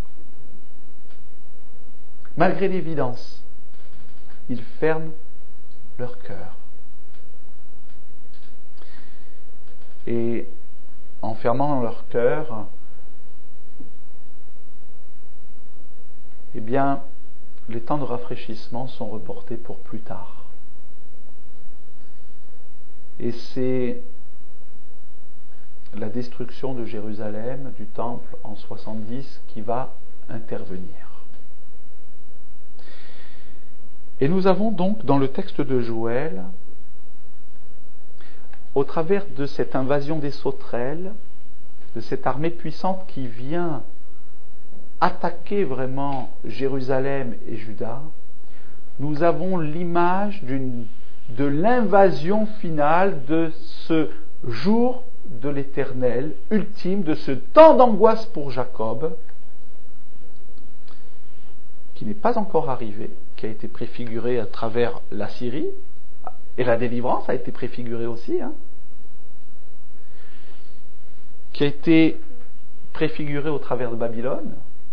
Malgré l'évidence, ils ferment leur cœur. Et en fermant leur cœur, eh bien, les temps de rafraîchissement sont reportés pour plus tard. Et c'est la destruction de Jérusalem, du temple en soixante-dix, qui va intervenir. Et nous avons donc dans le texte de Joël, au travers de cette invasion des sauterelles, de cette armée puissante qui vient attaquer vraiment Jérusalem et Juda, nous avons l'image d'une, de l'invasion finale de ce jour de l'Éternel ultime, de ce temps d'angoisse pour Jacob, qui n'est pas encore arrivé, qui a été préfiguré à travers la Syrie, et la délivrance a été préfigurée aussi, hein, qui a été préfiguré au travers de Babylone,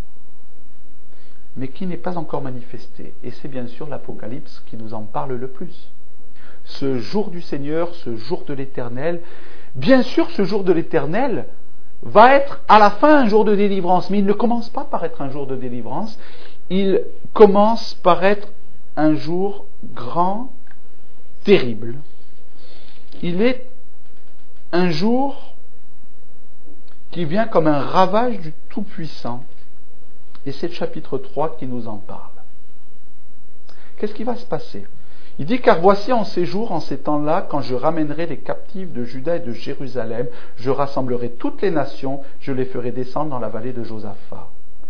mais qui n'est pas encore manifesté. Et c'est bien sûr l'Apocalypse qui nous en parle le plus. Ce jour du Seigneur, ce jour de l'Éternel, bien sûr ce jour de l'Éternel va être à la fin un jour de délivrance, mais il ne commence pas par être un jour de délivrance, il commence par être un jour grand, terrible. Il est un jour qui vient comme un ravage du Tout-Puissant. Et c'est le chapitre trois qui nous en parle. Qu'est-ce qui va se passer? Il dit, car voici en ces jours, en ces temps-là, quand je ramènerai les captifs de Juda et de Jérusalem, je rassemblerai toutes les nations, je les ferai descendre dans la vallée de Josaphat.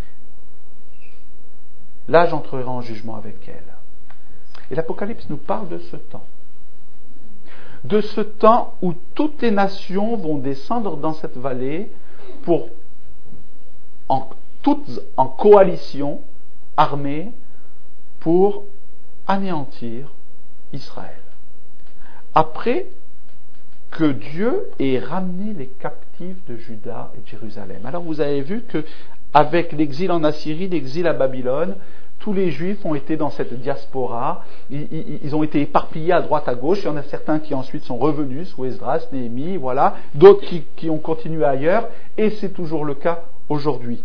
Là, j'entrerai en jugement avec elles. Et l'Apocalypse nous parle de ce temps. De ce temps où toutes les nations vont descendre dans cette vallée pour, en, toutes en coalition, armée, pour anéantir Israël. Après que Dieu ait ramené les captifs de Juda et de Jérusalem. Alors vous avez vu que avec l'exil en Assyrie, l'exil à Babylone, tous les Juifs ont été dans cette diaspora, ils, ils, ils ont été éparpillés à droite à gauche, il y en a certains qui ensuite sont revenus sous Esdras, Néhémie, voilà, d'autres qui, qui ont continué ailleurs, et c'est toujours le cas aujourd'hui.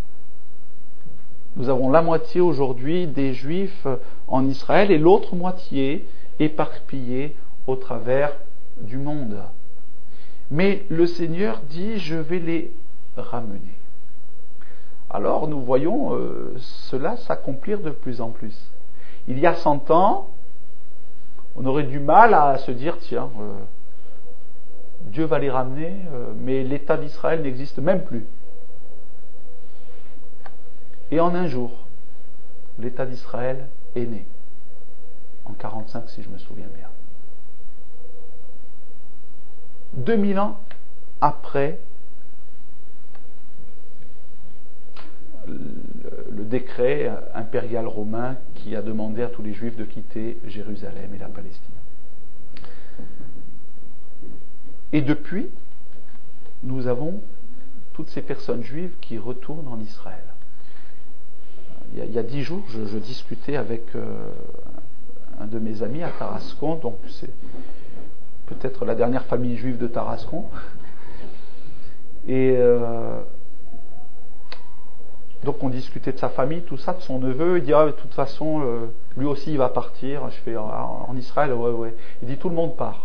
Nous avons la moitié aujourd'hui des Juifs en Israël et l'autre moitié éparpillée au travers du monde. Mais le Seigneur dit, je vais les ramener. Alors nous voyons euh, cela s'accomplir de plus en plus. Il y a cent ans, on aurait du mal à se dire, tiens, euh, Dieu va les ramener, euh, mais l'État d'Israël n'existe même plus. Et en un jour, l'État d'Israël est né. En quarante-cinq, si je me souviens bien. deux mille ans après le décret impérial romain qui a demandé à tous les Juifs de quitter Jérusalem et la Palestine. Et depuis, nous avons toutes ces personnes juives qui retournent en Israël. Il y a, il y a dix jours, je, je discutais avec euh, un de mes amis à Tarascon, donc c'est peut-être la dernière famille juive de Tarascon. Et euh, donc on discutait de sa famille, tout ça, de son neveu. Il dit, ah, de toute façon, euh, lui aussi il va partir. Je fais, ah, en Israël, ouais, ouais. Il dit, tout le monde part.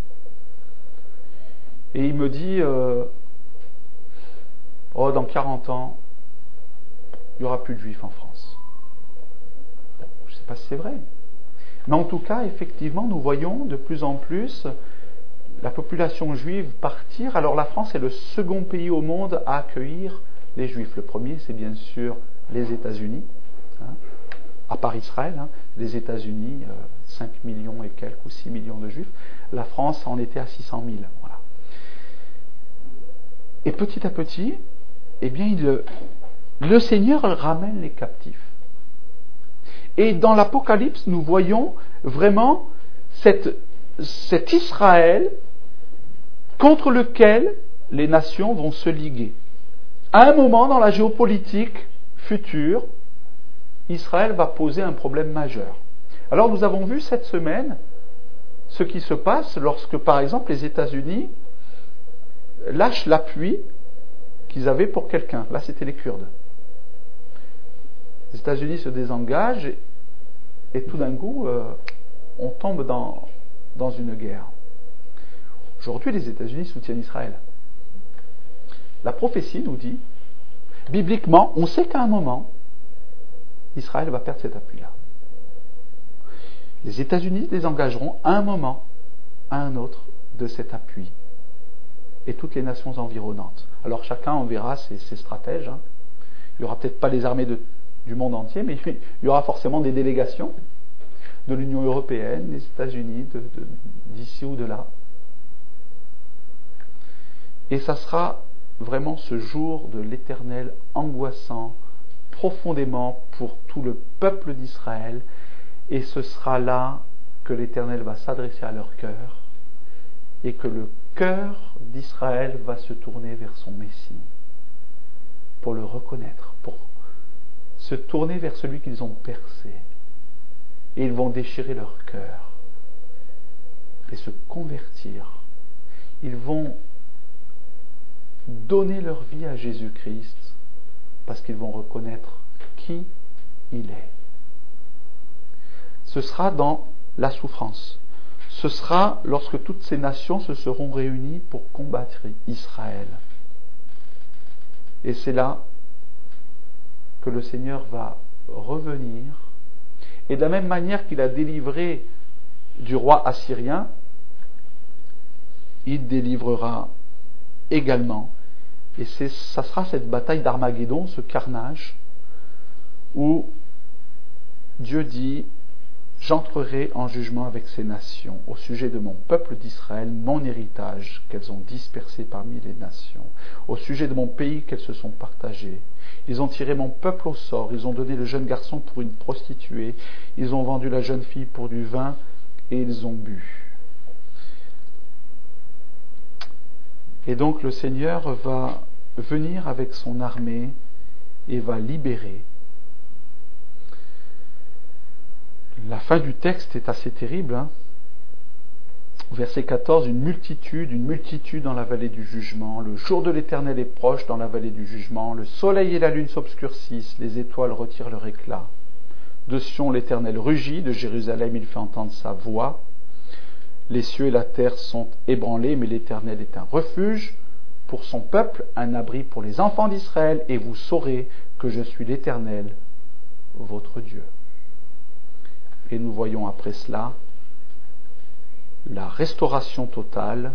Et il me dit, euh, oh, dans quarante ans, il n'y aura plus de juifs en France. Bon, je ne sais pas si c'est vrai. Mais en tout cas, effectivement, nous voyons de plus en plus la population juive partir. Alors la France est le second pays au monde à accueillir les Juifs. Le premier, c'est bien sûr les États-Unis, hein, à part Israël. Hein, les États-Unis, euh, cinq millions et quelques ou six millions de Juifs. La France en était à six cent mille. Voilà. Et petit à petit, eh bien, il, le Seigneur ramène les captifs. Et dans l'Apocalypse, nous voyons vraiment cette, cet Israël contre lequel les nations vont se liguer. À un moment dans la géopolitique future, Israël va poser un problème majeur. Alors nous avons vu cette semaine ce qui se passe lorsque, par exemple, les États-Unis lâchent l'appui qu'ils avaient pour quelqu'un. Là, c'était les Kurdes. Les États-Unis se désengagent et, et tout d'un coup, euh, on tombe dans, dans une guerre. Aujourd'hui, les États-Unis soutiennent Israël. La prophétie nous dit, bibliquement, on sait qu'à un moment, Israël va perdre cet appui-là. Les États-Unis se désengageront à un moment, à un autre, de cet appui. Et toutes les nations environnantes. Alors chacun enverra ses, ses stratèges. Hein. Il n'y aura peut-être pas les armées de, du monde entier, mais il y aura forcément des délégations de l'Union européenne, des États-Unis, de, de, d'ici ou de là. Et ça sera vraiment ce jour de l'Éternel angoissant profondément pour tout le peuple d'Israël. Et ce sera là que l'Éternel va s'adresser à leur cœur et que le cœur d'Israël va se tourner vers son Messie pour le reconnaître, pour se tourner vers celui qu'ils ont percé. Et ils vont déchirer leur cœur et se convertir. Ils vont donner leur vie à Jésus-Christ parce qu'ils vont reconnaître qui il est. Ce sera dans la souffrance. Ce sera lorsque toutes ces nations se seront réunies pour combattre Israël. Et c'est là que le Seigneur va revenir. Et de la même manière qu'il a délivré du roi assyrien, il délivrera également. Et c'est, ça sera cette bataille d'Armageddon, ce carnage, où Dieu dit: j'entrerai en jugement avec ces nations au sujet de mon peuple d'Israël, mon héritage qu'elles ont dispersé parmi les nations, au sujet de mon pays qu'elles se sont partagées. Ils ont tiré mon peuple au sort, ils ont donné le jeune garçon pour une prostituée, ils ont vendu la jeune fille pour du vin et ils ont bu. Et donc le Seigneur va venir avec son armée et va libérer. La fin du texte est assez terrible. Hein. Verset quatorze, une multitude, une multitude dans la vallée du jugement. Le jour de l'Éternel est proche dans la vallée du jugement. Le soleil et la lune s'obscurcissent, les étoiles retirent leur éclat. De Sion, l'Éternel rugit, de Jérusalem, il fait entendre sa voix. Les cieux et la terre sont ébranlés, mais l'Éternel est un refuge pour son peuple, un abri pour les enfants d'Israël, et vous saurez que je suis l'Éternel, votre Dieu. Et nous voyons après cela la restauration totale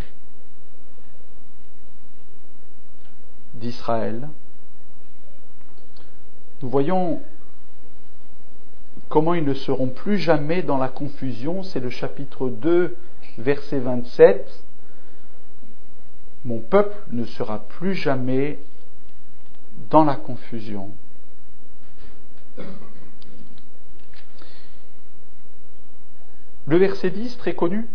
d'Israël. Nous voyons comment ils ne seront plus jamais dans la confusion. C'est le chapitre deux, verset vingt-sept. Mon peuple ne sera plus jamais dans la confusion. Le verset dix, très connu.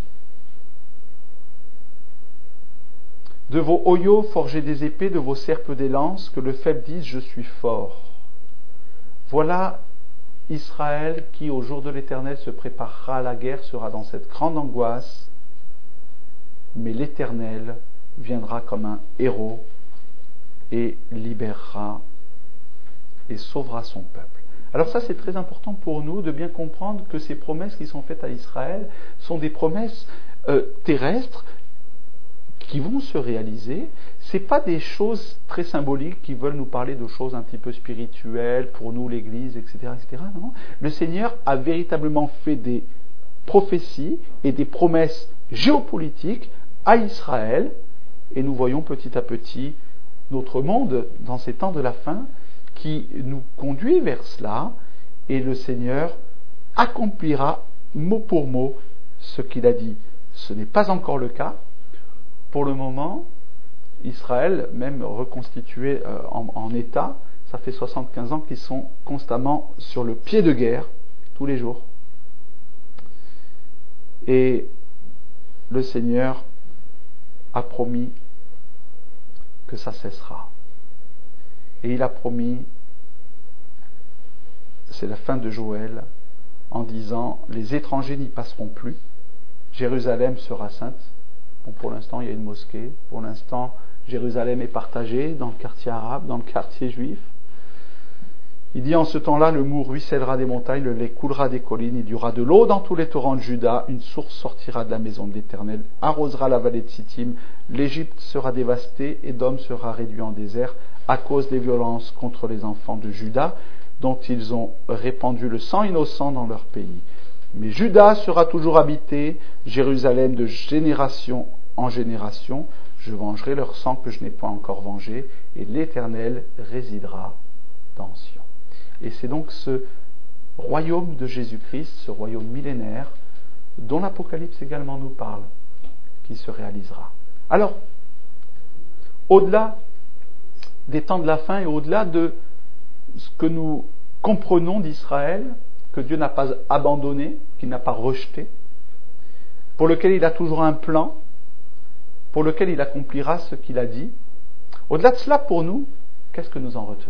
De vos oyaux forgez des épées, de vos serpes des lances, que le faible dise: je suis fort. Voilà Israël qui, au jour de l'Éternel, se préparera à la guerre, sera dans cette grande angoisse, mais l'Éternel viendra comme un héros et libérera et sauvera son peuple. Alors ça, c'est très important pour nous de bien comprendre que ces promesses qui sont faites à Israël sont des promesses euh, terrestres qui vont se réaliser. Ce n'est pas des choses très symboliques qui veulent nous parler de choses un petit peu spirituelles, pour nous, l'Église, et cetera, et cetera. Non. Le Seigneur a véritablement fait des prophéties et des promesses géopolitiques à Israël, et nous voyons petit à petit notre monde, dans ces temps de la fin, qui nous conduit vers cela, et le Seigneur accomplira mot pour mot ce qu'il a dit. Ce n'est pas encore le cas. Pour le moment, Israël, même reconstitué en, en État, ça fait soixante-quinze ans qu'ils sont constamment sur le pied de guerre, tous les jours. Et le Seigneur a promis que ça cessera. Et il a promis, c'est la fin de Joël, en disant, les étrangers n'y passeront plus, Jérusalem sera sainte. Bon, pour l'instant, il y a une mosquée, pour l'instant, Jérusalem est partagée dans le quartier arabe, dans le quartier juif. Il dit, en ce temps-là, le Mou ruissellera des montagnes, le lait coulera des collines, il y aura de l'eau dans tous les torrents de Juda, une source sortira de la maison de l'Éternel, arrosera la vallée de Sittim, l'Égypte sera dévastée, Édom sera réduit en désert, à cause des violences contre les enfants de Juda, dont ils ont répandu le sang innocent dans leur pays. Mais Juda sera toujours habité, Jérusalem de génération en génération, je vengerai leur sang que je n'ai pas encore vengé, et l'Éternel résidera dans Sion. Et c'est donc ce royaume de Jésus-Christ, ce royaume millénaire, dont l'Apocalypse également nous parle, qui se réalisera. Alors, au-delà des temps de la fin et au-delà de ce que nous comprenons d'Israël, que Dieu n'a pas abandonné, qu'il n'a pas rejeté, pour lequel il a toujours un plan, pour lequel il accomplira ce qu'il a dit, au-delà de cela, pour nous, qu'est-ce que nous en retenons ?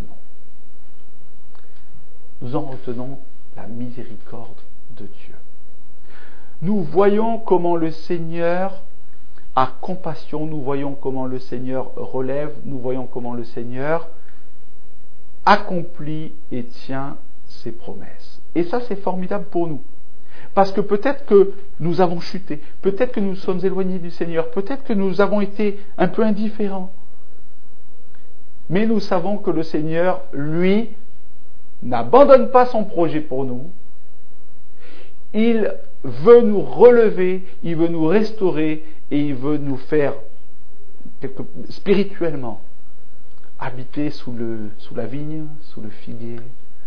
Nous en retenons la miséricorde de Dieu. Nous voyons comment le Seigneur a compassion, nous voyons comment le Seigneur relève, nous voyons comment le Seigneur accomplit et tient ses promesses. Et ça, c'est formidable pour nous. Parce que peut-être que nous avons chuté, peut-être que nous sommes éloignés du Seigneur, peut-être que nous avons été un peu indifférents. Mais nous savons que le Seigneur, lui, n'abandonne pas son projet pour nous. Il veut nous relever, il veut nous restaurer et il veut nous faire quelque, spirituellement habiter sous, le, sous la vigne, sous le figuier,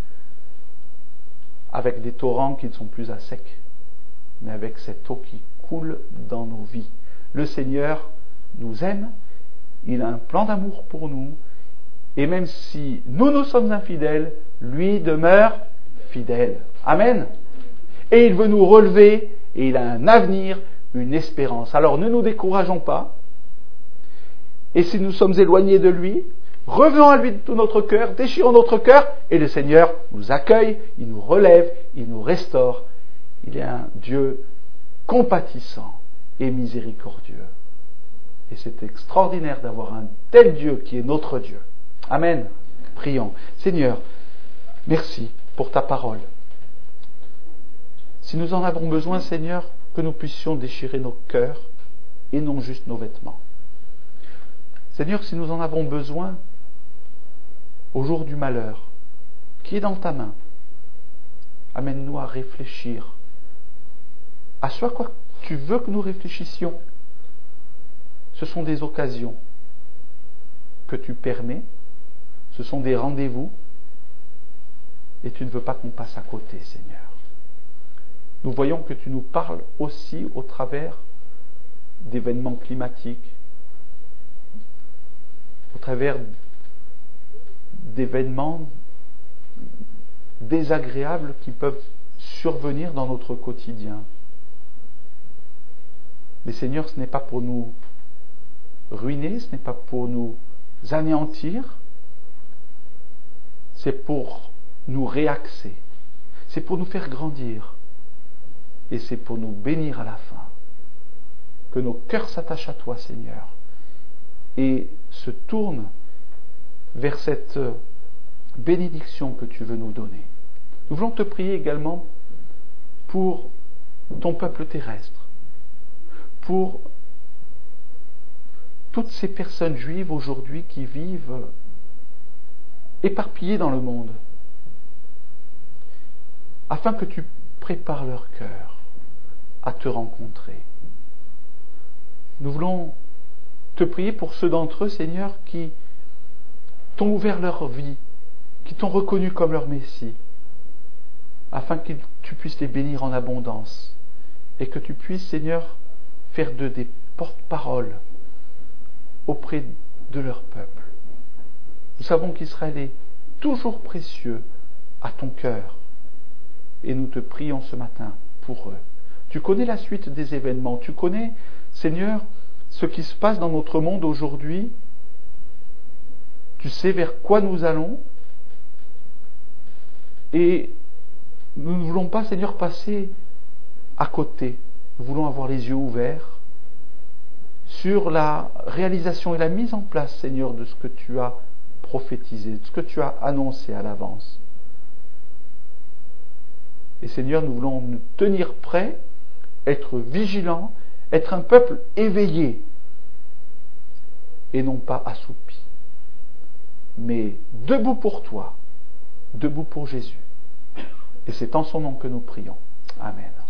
avec des torrents qui ne sont plus à sec, mais avec cette eau qui coule dans nos vies. Le Seigneur nous aime, il a un plan d'amour pour nous, et même si nous nous sommes infidèles, lui demeure fidèle. Amen. Et il veut nous relever, et il a un avenir, une espérance. Alors ne nous décourageons pas, et si nous sommes éloignés de lui, revenons à lui de tout notre cœur, déchirons notre cœur, et le Seigneur nous accueille, il nous relève, il nous restaure. Il est un Dieu compatissant et miséricordieux. Et c'est extraordinaire d'avoir un tel Dieu qui est notre Dieu. Amen. Prions. Seigneur, merci pour ta parole. Si nous en avons besoin, Seigneur, que nous puissions déchirer nos cœurs et non juste nos vêtements. Seigneur, si nous en avons besoin, au jour du malheur, qui est dans ta main, amène-nous à réfléchir à ce à quoi tu veux que nous réfléchissions. Ce sont des occasions que tu permets, ce sont des rendez-vous, et tu ne veux pas qu'on passe à côté, Seigneur. Nous voyons que tu nous parles aussi au travers d'événements climatiques, au travers d'événements désagréables qui peuvent survenir dans notre quotidien. Mais Seigneur, ce n'est pas pour nous ruiner, ce n'est pas pour nous anéantir, c'est pour nous réaxer, c'est pour nous faire grandir, et c'est pour nous bénir à la fin. Que nos cœurs s'attachent à toi, Seigneur, et se tournent vers cette bénédiction que tu veux nous donner. Nous voulons te prier également pour ton peuple terrestre, pour toutes ces personnes juives aujourd'hui qui vivent éparpillées dans le monde, afin que tu prépares leur cœur à te rencontrer. Nous voulons te prier pour ceux d'entre eux, Seigneur, qui t'ont ouvert leur vie, qui t'ont reconnu comme leur Messie, afin que tu puisses les bénir en abondance et que tu puisses, Seigneur, faire d'eux des porte-paroles auprès de leur peuple. Nous savons qu'Israël est toujours précieux à ton cœur. Et nous te prions ce matin pour eux. Tu connais la suite des événements. Tu connais, Seigneur, ce qui se passe dans notre monde aujourd'hui. Tu sais vers quoi nous allons. Et nous ne voulons pas, Seigneur, passer à côté. Nous voulons avoir les yeux ouverts sur la réalisation et la mise en place, Seigneur, de ce que tu as prophétisé, de ce que tu as annoncé à l'avance. Et Seigneur, nous voulons nous tenir prêts, être vigilants, être un peuple éveillé et non pas assoupi, mais debout pour toi, debout pour Jésus. Et c'est en son nom que nous prions. Amen.